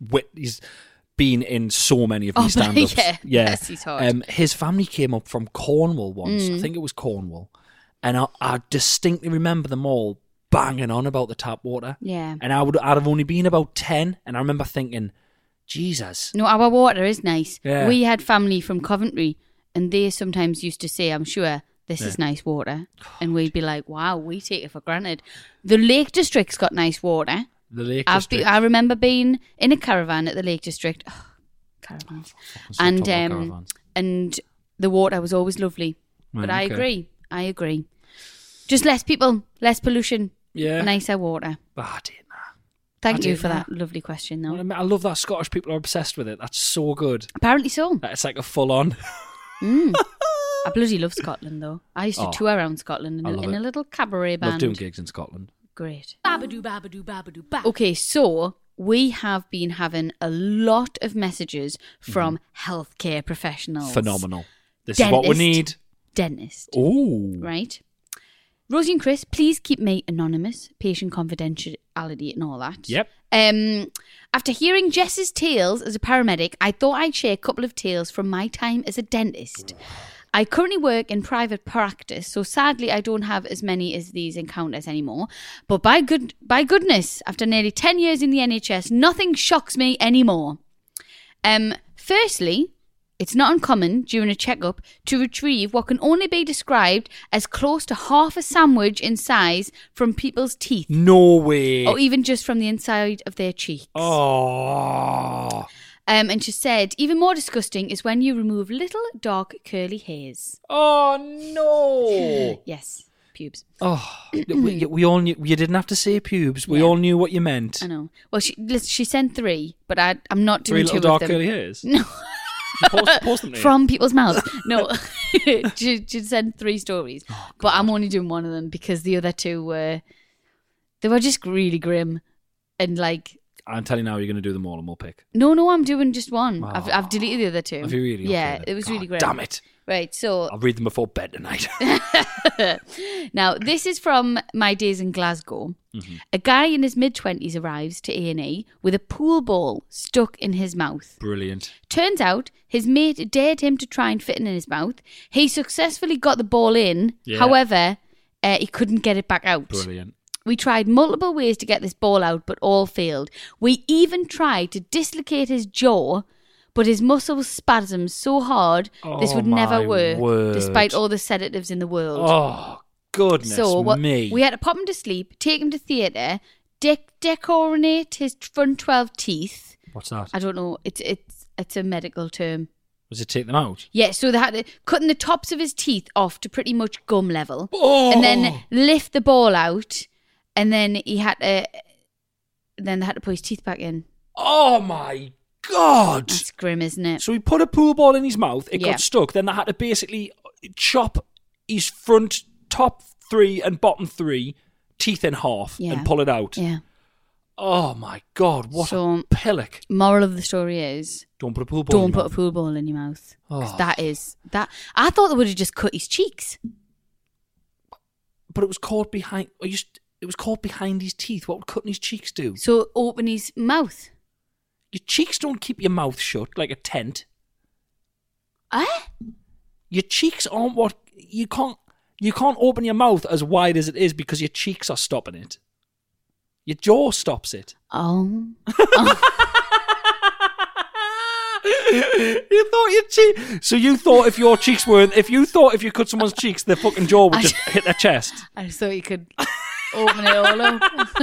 been in so many of these stand-ups. Yeah. Yes, he's hard. His family came up from Cornwall once. I think it was Cornwall. And I distinctly remember them all banging on about the tap water. Yeah. And I'd have only been about 10, and I remember thinking, Jesus. No, our water is nice. Yeah. We had family from Coventry, and they sometimes used to say, I'm sure, this is nice water. And we'd be like, wow, we take it for granted. The Lake District's got nice water. The Lake District. I remember being in a caravan at the Lake District. Oh, caravans. And the water was always lovely. But I agree. Just less people, less pollution, nicer water. I didn't know. Thank you for that lovely question, though. I love that Scottish people are obsessed with it. That's so good. Apparently so. It's like a full-on. I bloody love Scotland, though. I used to tour around Scotland in a little cabaret band. Love doing gigs in Scotland. Great. Babadoo, babadoo, babadoo, ba. Okay, so we have been having a lot of messages from healthcare professionals. Phenomenal. This is what we need. Dentist. Ooh. Right. Rosie and Chris, please keep me anonymous, patient confidentiality and all that. Yep. After hearing Jess's tales as a paramedic, I thought I'd share a couple of tales from my time as a dentist. I currently work in private practice, so sadly I don't have as many as these encounters anymore. But by goodness, after nearly 10 years in the NHS, nothing shocks me anymore. Firstly, it's not uncommon during a checkup to retrieve what can only be described as close to half a sandwich in size from people's teeth. No way. Or even just from the inside of their cheeks. Oh. And she said, even more disgusting is when you remove little dark curly hairs. Oh, no. Yes, pubes. Oh, we all knew. You didn't have to say pubes. We all knew what you meant. I know. Well, she sent 3, but I'm not doing 2 3 of little dark them. curly hairs? No. Post them to me. From people's mouths. No. she sent 3 stories. Oh, but I'm only doing one of them because the other 2 were just really grim. And like... I'm telling you now, you're going to do them all and we'll pick. No, I'm doing just one. Oh. I've deleted the other 2. Have you really? Yeah, Okay, it was God, really grim. Damn it. Right, so... I'll read them before bed tonight. Now, this is from my days in Glasgow. Mm-hmm. A guy in his mid-20s arrives to A&E with a pool ball stuck in his mouth. Brilliant. Turns out his mate dared him to try and fit it in his mouth. He successfully got the ball in. Yeah. However, he couldn't get it back out. Brilliant. We tried multiple ways to get this ball out, but all failed. We even tried to dislocate his jaw, but his muscles spasmed so hard this would never work, despite all the sedatives in the world. Oh, goodness me. We had to pop him to sleep, take him to theatre, decoronate his front 12 teeth. What's that? I don't know. It's a medical term. Was it take them out? Yeah, so they had to cutting the tops of his teeth off to pretty much gum level, and then lift the ball out. And then they had to put his teeth back in. Oh my God. That's grim, isn't it? So he put a pool ball in his mouth, it got stuck, then they had to basically chop his front top 3 and bottom 3 teeth in half Yeah. and pull it out. Yeah. Oh my God, what a pillock. Moral of the story is, Don't put a pool ball in don't your put a mouth. pool ball in your mouth. 'Cause Oh. that is that. I thought they would have just cut his cheeks. But it was caught behind. It was caught behind his teeth. What would cutting his cheeks do? So open his mouth. Your cheeks don't keep your mouth shut like a tent. Eh? Your cheeks aren't what you can't open your mouth as wide as it is because your cheeks are stopping it. Your jaw stops it. Oh. You thought your cheek. So you thought if your cheeks weren't, if you cut someone's cheeks, their fucking jaw would just hit their chest. I just thought you could open it all up.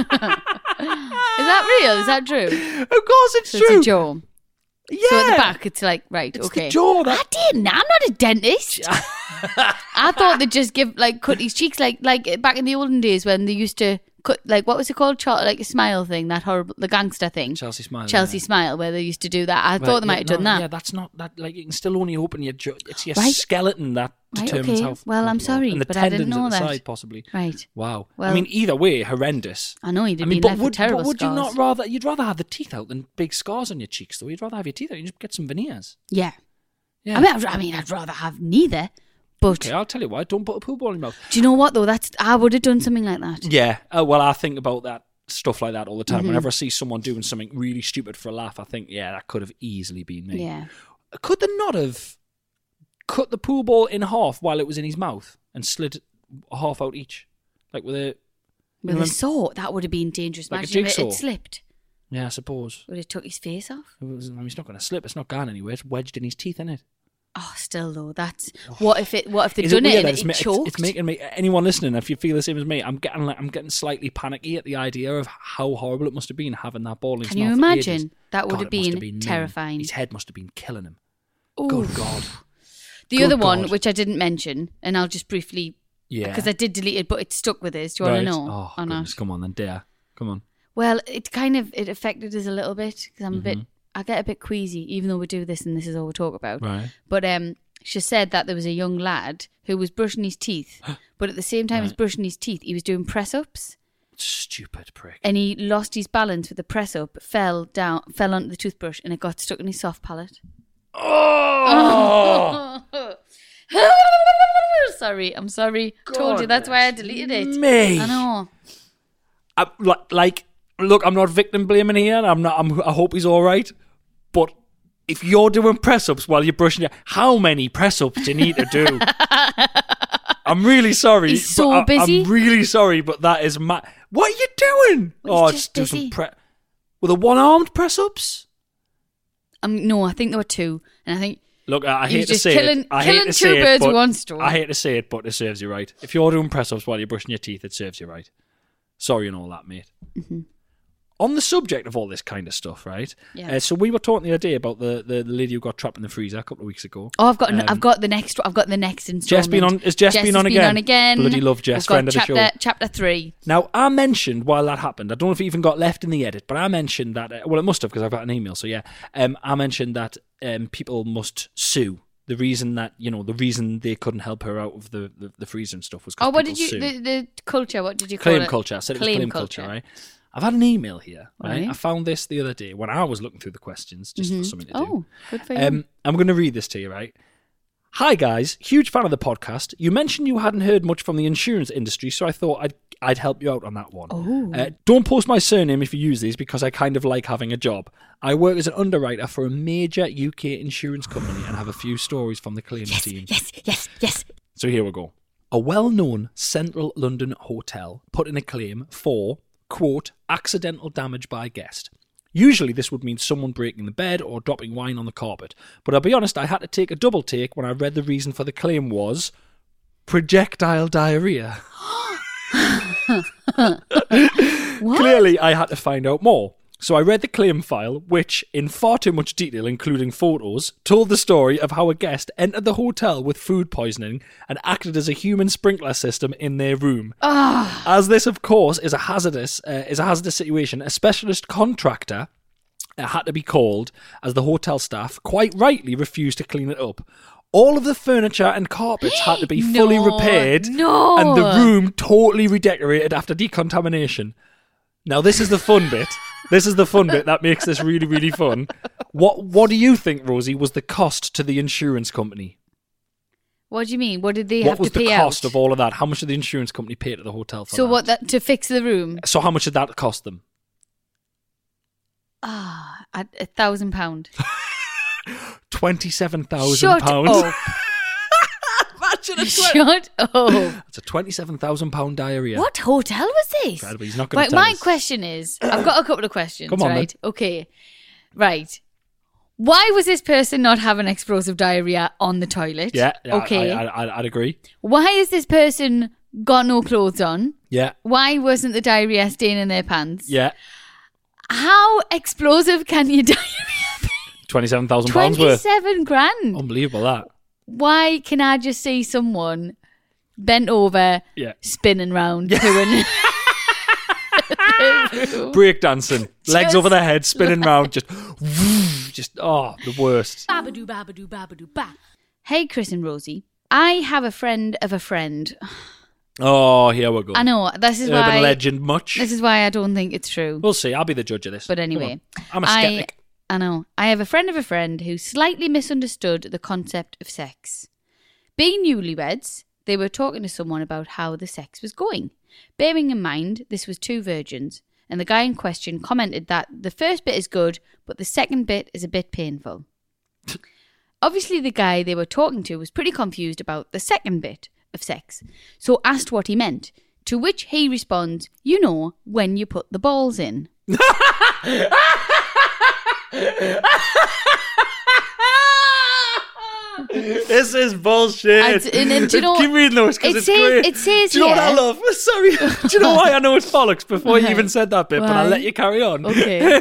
Is that real? Is that true? Of course, it's So true. it's a jaw. Yeah. So at the back, it's like, right, It's okay. the jaw that. I didn't. I'm not a dentist. I thought they'd just cut his cheeks like back in the olden days when they used to cut, like, what was it called? Like a smile thing, that horrible, the gangster thing. Chelsea Smile. Chelsea yeah. Smile, where they used to do that. I Right, thought they might yeah, have done no, that. Yeah, that's not that. Like you can still only open your jaw. It's your Right. skeleton that Right, determines okay. how. Well, I'm sorry, and the but I didn't tendons know at the that. side, possibly. Right. Wow. Well- I mean, either way, horrendous. I know, you'd have I mean, been but left with terrible would you scars. not rather? You'd rather have the teeth out than big scars on your cheeks, though. You'd rather have your teeth out. You just get some veneers. Yeah. Yeah. I mean, I'd rather have neither. But Okay, I'll tell you why. Don't put a pool ball in your mouth. do you know what though? I would have done something like that. Yeah. Well, I think about that stuff like that all the time. Mm-hmm. Whenever I see someone doing something really stupid for a laugh, I think, yeah, that could have easily been me. Yeah. Could they not have cut the pool ball in half while it was in his mouth and slid half out each, like with a? With a saw, that would have been dangerous. Like a Imagine if it jigsaw. had slipped. Yeah, I suppose. Would it took his face off? I mean, it's not going to slip. It's not gone anywhere. It's wedged in his teeth, isn't it? Oh, still though, that's what if they'd Is done it weird and that it choked? it's making me. Anyone listening, if you feel the same as me, I'm getting slightly panicky at the idea of how horrible it must have been having that ball in his Can you mouth for imagine? ages. That would God, have it must been mean. terrifying. His head must have been killing him. Oof. Good God. The Good other one, God. which I didn't mention, and I'll just briefly, Yeah. because I did delete it, but it stuck with us. Do you want to know? Oh, or not? goodness, come on then, dare. Come on. Well, it affected us a little bit because Mm-hmm. I get a bit queasy, even though we do this and this is all we talk about. Right. But she said that there was a young lad who was brushing his teeth, but at the same time as brushing his teeth, he was doing press ups, Stupid prick. and he lost his balance with the press up, fell onto the toothbrush, and it got stuck in his soft palate. Oh! Sorry, I'm sorry. Told you that's why I deleted it. me. I know. Look, I'm not victim blaming here. I hope he's all right. But if you're doing press ups while you're brushing your, how many press ups do you need to do? I'm really sorry. He's so but busy. I'm really sorry, but that is what are you doing? Well, he's just just do busy. some with a one-armed press ups. No, I think there were two, and I think Look, I He hate was to just say killing- it. I hate killing to two say it, birds with but one stone. I hate to say it, but it serves you right. If you're doing press ups while you're brushing your teeth, it serves you right. Sorry and all that, mate. Mm-hmm. On the subject of all this kind of stuff, right? Yeah. So we were talking the other day about the lady who got trapped in the freezer a couple of weeks ago. Oh, I've got the next installment. Jess been on- has Jess been on again? again? Bloody love Jess, We've got friend of the show. Chapter 3. Now, I mentioned while that happened, I don't know if it even got left in the edit, but I mentioned that, well, it must have because I've got an email, so yeah. I mentioned that people must sue. The reason they couldn't help her out of the freezer and stuff was because Oh, what people did you sue. the culture? What did you call Claim it? culture. I said it was claim culture, right? I've had an email here, right? Right. I found this the other day when I was looking through the questions just for something to do. Oh, good for you. I'm going to read this to you, right? Hi guys, huge fan of the podcast. You mentioned you hadn't heard much from the insurance industry, so I thought I'd help you out on that one. Oh. Don't post my surname if you use these because I kind of like having a job. I work as an underwriter for a major UK insurance company and have a few stories from the claims team. Yes. So here we go. A well-known central London hotel put in a claim for, quote, accidental damage by guest. Usually this would mean someone breaking the bed or dropping wine on the carpet. But I'll be honest, I had to take a double take when I read the reason for the claim was projectile diarrhea. Clearly, I had to find out more. So I read the claim file, which, in far too much detail, including photos, told the story of how a guest entered the hotel with food poisoning and acted as a human sprinkler system in their room. As this, of course, is a hazardous situation, a specialist contractor had to be called, as the hotel staff quite rightly refused to clean it up. All of the furniture and carpets had to be fully repaired. No. And the room totally redecorated after decontamination. Now, this is the fun bit. This is the fun bit that makes this really, really fun. What do you think, Rosie, was the cost to the insurance company? What do you mean? What did they have to pay out? What was the cost of all of that? How much did the insurance company pay to the hotel for that? To fix the room? So how much did that cost them? £1,000. £27,000. Shut up. Imagine Shut up. It's a £27,000 diarrhea. What hotel was this? Incredible. He's not going to tell My us. question is, I've got a couple of questions, Come on, right? then. Okay. Right. Why was this person not having explosive diarrhea on the toilet? Yeah, Okay. I'd agree. Why has this person got no clothes on? Yeah, Why wasn't the diarrhea staying in their pants? yeah. How explosive can your diarrhea be? £27,000 worth. 27 grand. Unbelievable, that. Why can I just see someone bent over, Yeah. spinning round, doing... Breakdancing. Legs over their head, spinning round. Just, the worst. Babadoo, babadoo, babadoo, ba. Hey, Chris and Rosie. I have a friend of a friend. Oh, here we go. I know, this is Urban why... legend much? This is why I don't think it's true. We'll see. I'll be the judge of this. But anyway. Come on. I'm a skeptic. I know. I have a friend of a friend who slightly misunderstood the concept of sex. Being newlyweds, they were talking to someone about how the sex was going. Bearing in mind, this was two virgins, and the guy in question commented that the first bit is good, but the second bit is a bit painful. Obviously, the guy they were talking to was pretty confused about the second bit of sex, so asked what he meant, to which he responds, you know, when you put the balls in. This is bullshit. Do you know, keep reading those because it's great. It says do you know here, what I love? Sorry. Do you know why I know it's bollocks before you even said that bit? But I'll let you carry on. Okay.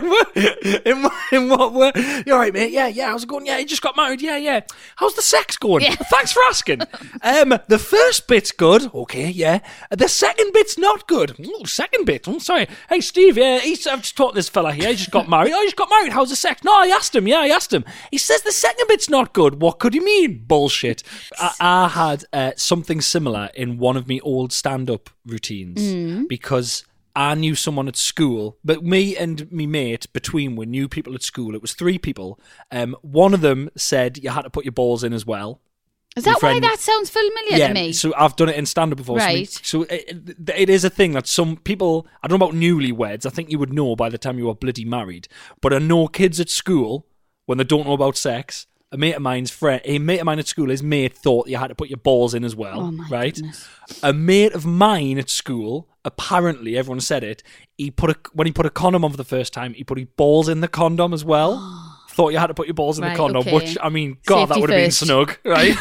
in what way? You're right, mate. Yeah. How's it going? Yeah, you just got married. Yeah. How's the sex going? Yeah. Thanks for asking. The first bit's good. Okay, yeah. The second bit's not good. Ooh, second bit. I'm sorry. Hey, Steve. Yeah, I've just taught this fella here. He just got married. Oh, he just got married. How's the sex? No, I asked him. Yeah, I asked him. He says the second bit's not good. What could he mean? Bullshit. I had something similar in one of my old stand-up routines because I knew someone at school, but me and me mate between were new people at school. It was 3 people. One of them said you had to put your balls in as well. Is that why that sounds familiar to me? So I've done it in stand-up before. Right. So it is a thing that some people, I don't know about newlyweds, I think you would know by the time you were bloody married, but I know kids at school, when they don't know about sex, a mate of mine at school, his mate thought you had to put your balls in as well, right? Goodness. A mate of mine at school, apparently, everyone said it, when he put a condom on for the first time, he put his balls in the condom as well. Thought you had to put your balls in the condom, which, I mean, God, Safety that would have been first. snug, right?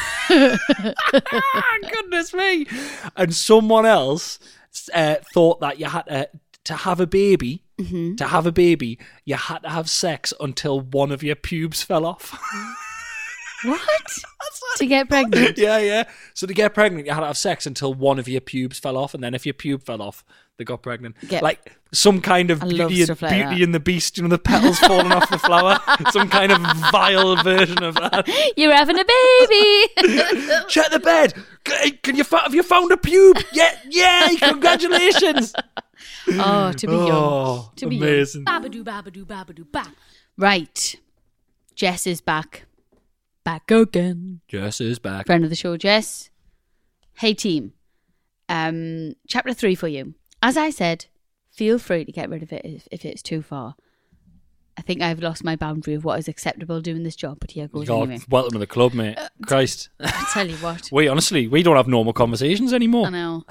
Goodness me. And someone else thought that you had to have a baby. Mm-hmm. To have a baby, you had to have sex until one of your pubes fell off. What? To get pregnant? Yeah. So to get pregnant, you had to have sex until one of your pubes fell off, and then if your pube fell off, they got pregnant. Like some kind of Beauty and the Beast, you know, the petals falling off the flower. Some kind of vile version of that. You're having a baby. Check the bed. Have you found a pube? Yeah. Congratulations. Oh, to be young. To be amazing. young. Babadoo, babadoo, babadoo, ba. Right. Jess is back. Back again. Jess is back. Friend of the show, Jess. Hey, team. Chapter 3 for you. As I said, feel free to get rid of it if it's too far. I think I've lost my boundary of what is acceptable doing this job, but here goes anyway. Welcome to the club, mate. Christ. I tell you what. We don't have normal conversations anymore. I know.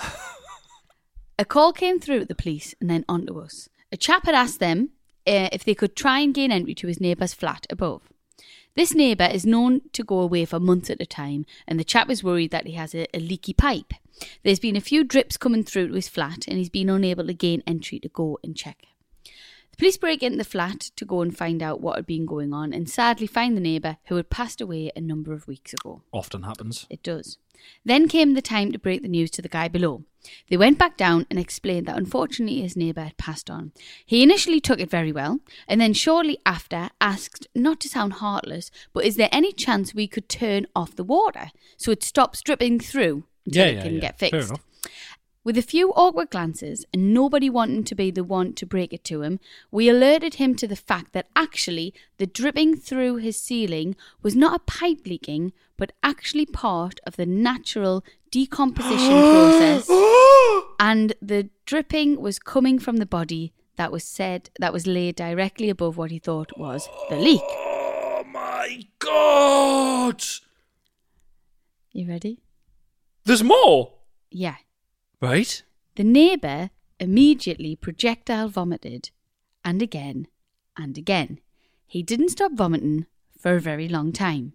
A call came through at the police and then onto us. A chap had asked them if they could try and gain entry to his neighbour's flat above. This neighbour is known to go away for months at a time, and the chap is worried that he has a leaky pipe. There's been a few drips coming through to his flat, and he's been unable to gain entry to go and check. The police break into the flat to go and find out what had been going on and sadly find the neighbour who had passed away a number of weeks ago. Often happens. It does. Then came the time to break the news to the guy below. They went back down and explained that unfortunately his neighbour had passed on. He initially took it very well and then shortly after asked, not to sound heartless, but is there any chance we could turn off the water so it stops dripping through until it can get fixed? Fair enough. With a few awkward glances and nobody wanting to be the one to break it to him, we alerted him to the fact that actually the dripping through his ceiling was not a pipe leaking, but actually part of the natural decomposition process, and the dripping was coming from the body that was laid directly above what he thought was the leak. Oh my God! You ready? There's more? Yeah. Right? The neighbour immediately projectile vomited, and again, and again. He didn't stop vomiting for a very long time.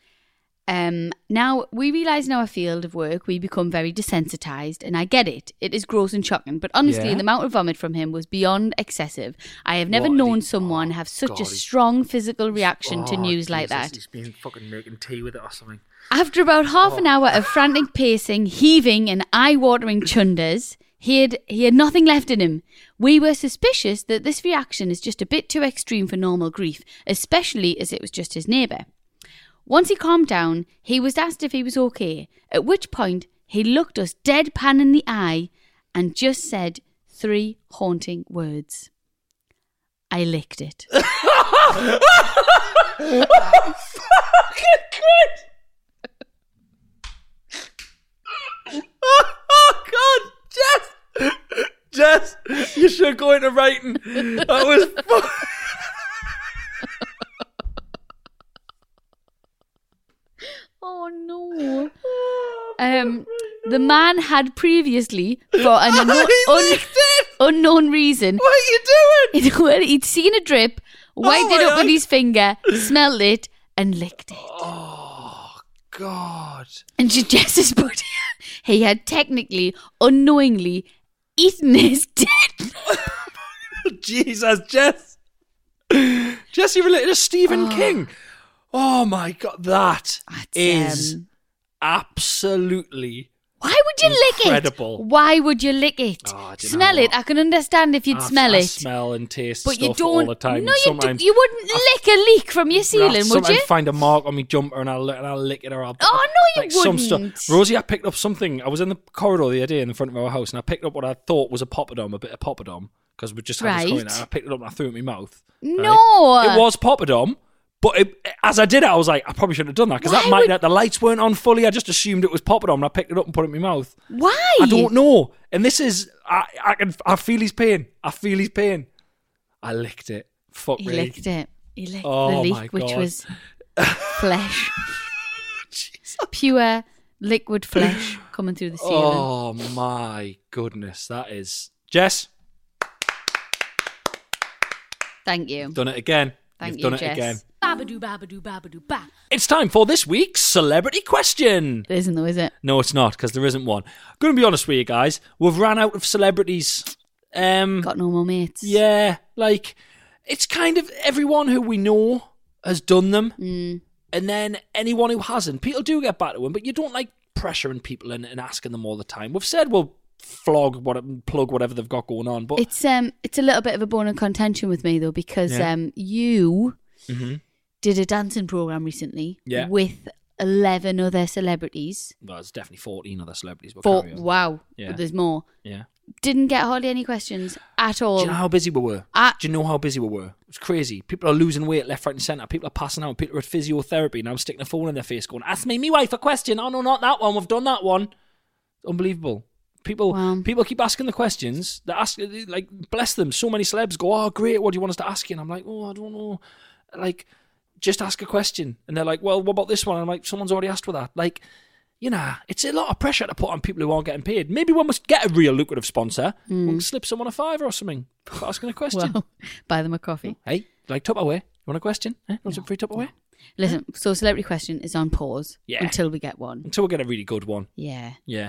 Now, we realise in our field of work we become very desensitised, and I get it. It is gross and shocking, but honestly, the amount of vomit from him was beyond excessive. I have never known someone have such a strong physical reaction to news like that. He's been fucking making tea with it or something. After about half an hour of frantic pacing, heaving and eye-watering chunders, he had nothing left in him. We were suspicious that this reaction is just a bit too extreme for normal grief, especially as it was just his neighbour. Once he calmed down, he was asked if he was okay, at which point he looked us deadpan in the eye and just said 3 haunting words. I licked it. Fucking Christ! Oh God, Jess, you should go into writing. That was. Oh no. The man had previously, for an unknown reason, What are you doing? he'd seen a drip, wiped it up with his finger, smelled it, and licked it. Oh God! And to Jess's body, he had technically, unknowingly, eaten his dead. Jesus, Jess, you related to Stephen King. Oh my God, that is absolutely. Why would you lick incredible. it? Why would you lick it? Oh, I don't Smell know it. I can understand if you'd smell I it. smell and taste But stuff you don't. all the time. No, Sometimes you wouldn't lick a leak from your ceiling, would sometimes you? find a mark on my jumper and I'll lick it or I'll. Oh no, you Some wouldn't. stuff. Rosie, I picked up something. I was in the corridor the other day in the front of our house and I picked up what I thought was a poppadom, a bit of poppadom, because we just had this going. And I picked it up and I threw it in my mouth. No. It was poppadom. But as I did it, I was like, I probably shouldn't have done that because the lights weren't on fully. I just assumed it was poppadom and I picked it up and put it in my mouth. Why? I don't know. And this is, I feel his pain. I feel his pain. I licked it. Fuck me. He licked it. He licked the my leak, which God. was flesh. Pure liquid flesh coming through the ceiling. Oh my goodness. That is. Jess. Thank you. Done it again. Thank You've you, done Jess. it again. Babadoo, babadoo, babadoo, ba. It's time for this week's celebrity question. It isn't though, is it? No, it's not, because there isn't one. I'm going to be honest with you guys. We've ran out of celebrities. Got no more mates. Yeah, like, it's kind of everyone who we know has done them. And then anyone who hasn't, people do get back to them, but you don't like pressuring people and asking them all the time. We've said we'll plug whatever they've got going on, but It's a little bit of a bone of contention with me though, because you did a dancing program recently with 11 other celebrities. well, there's definitely 14 other celebrities. But carry on. Wow, Yeah. but there's more. Yeah. Didn't get hardly any questions at all. Do you know how busy we were? Do you know how busy we were? It was crazy. People are losing weight left, right and centre. People are passing out. People are at physiotherapy. Now I'm sticking a phone in their face going, ask me wife a question. Oh, no, not that one. We've done that one. Unbelievable. People keep asking the questions. They ask, like, bless them. So many celebs go, oh, great. What do you want us to ask you? And I'm like, oh, I don't know. Like, just ask a question. And they're like, well, what about this one? And I'm like, someone's already asked for that. Like, you know, it's a lot of pressure to put on people who aren't getting paid. Maybe we must get a real lucrative sponsor. We'll slip someone a $5 or something for asking a question. Well, buy them a coffee. Hey, like Tupperware. You want a question? Want some free Tupperware? Listen, so celebrity question is on pause Yeah. until we get one. Until we get a really good one. Yeah. Yeah.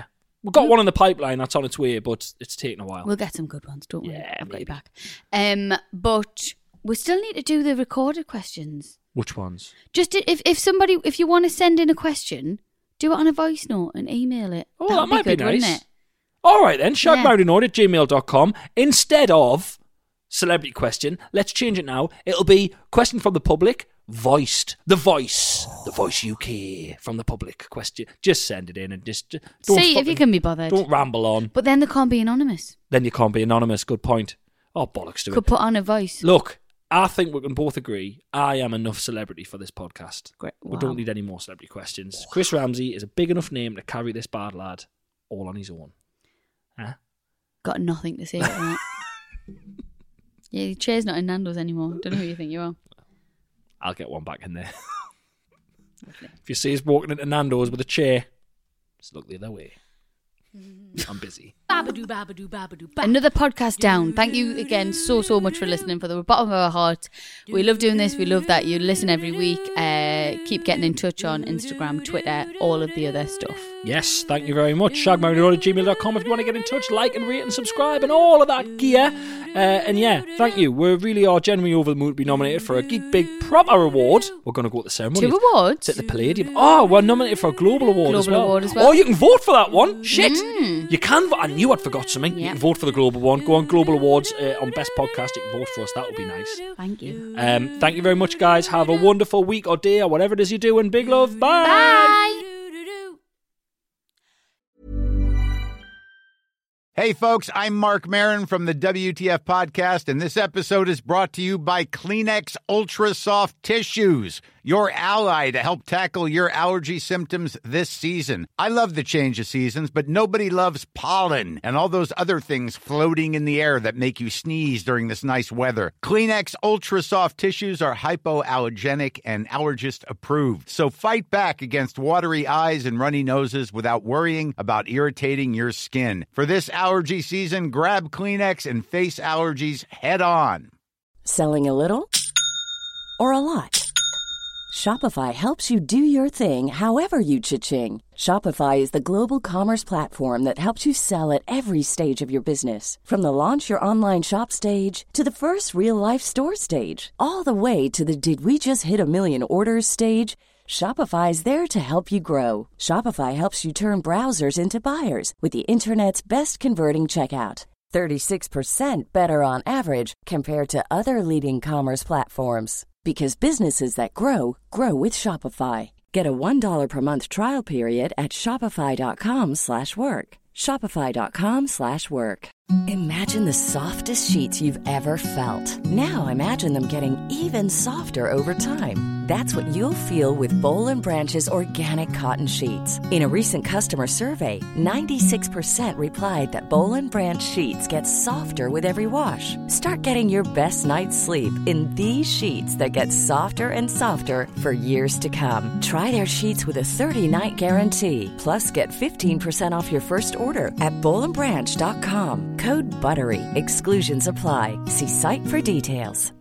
We've got one in the pipeline that's on its way, but it's taking a while. We'll get some good ones, don't we? Yeah, I've got you maybe. back. But we still need to do the recorded questions. Which ones? Just if you want to send in a question, do it on a voice note and email it. Oh, That'd that might be good, nice. wouldn't it? All right then, shagmarriedandawed@gmail.com. Instead of celebrity question, let's change it now. It'll be question from the public, voiced. The Voice UK from the public question. Just send it in and just don't See if you can be bothered. Don't ramble on. But then they can't be anonymous. Then you can't be anonymous. Good point. Oh, bollocks to Could it. put on a voice. Look, I think we can both agree I am enough celebrity for this podcast. Great. We Wow. don't need any more celebrity questions. Chris Ramsey is a big enough name to carry this bad lad all on his own. Huh? Got nothing to say to that. Yeah, your chair's not in Nando's anymore. Don't know who you think you are. I'll get one back in there. If you see us walking into Nando's with a chair, just look the other way. I'm busy. Another podcast down. Thank you again so much for listening from the bottom of our hearts. We love doing this. We love that you listen every week. Keep getting in touch on Instagram, Twitter, all of the other stuff. Yes, thank you very much. shagmarriedandawed@gmail.com if you want to get in touch, like and rate and subscribe and all of that gear. And yeah, thank you. We really are genuinely over the moon to be nominated for a big proper award. We're going to go to the ceremony. 2 awards? It's at the Palladium. Oh, we're nominated for a global award as well. Award as well. Oh, you can vote for that one. Shit. You can vote. I knew I'd forgot something. You Yeah. can vote for the global one. Go on Global Awards on Best Podcast. You can vote for us. That would be nice. Thank you. Thank you very much, guys. Have a wonderful week or day or whatever it is you do. And big love. Bye. Bye. Hey folks, I'm Mark Maron from the WTF Podcast, and this episode is brought to you by Kleenex Ultra Soft Tissues, your ally to help tackle your allergy symptoms this season. I love the change of seasons, but nobody loves pollen and all those other things floating in the air that make you sneeze during this nice weather. Kleenex Ultra Soft Tissues are hypoallergenic and allergist approved, so fight back against watery eyes and runny noses without worrying about irritating your skin. For this allergy season, grab Kleenex and face allergies head on. Selling a little or a lot? Shopify helps you do your thing however you cha-ching. Shopify is the global commerce platform that helps you sell at every stage of your business. From the launch your online shop stage to the first real-life store stage, all the way to the did we just hit a million orders stage. Shopify is there to help you grow. Shopify helps you turn browsers into buyers with the internet's best converting checkout. 36% better on average compared to other leading commerce platforms. Because businesses that grow, grow with Shopify. Get a $1 per month trial period at shopify.com/work. Shopify.com/work. Imagine the softest sheets you've ever felt. Now imagine them getting even softer over time. That's what you'll feel with Boll & Branch's organic cotton sheets. In a recent customer survey, 96% replied that Boll & Branch sheets get softer with every wash. Start getting your best night's sleep in these sheets that get softer and softer for years to come. Try their sheets with a 30-night guarantee. Plus, get 15% off your first order at bollandbranch.com. Code BUTTERY. Exclusions apply. See site for details.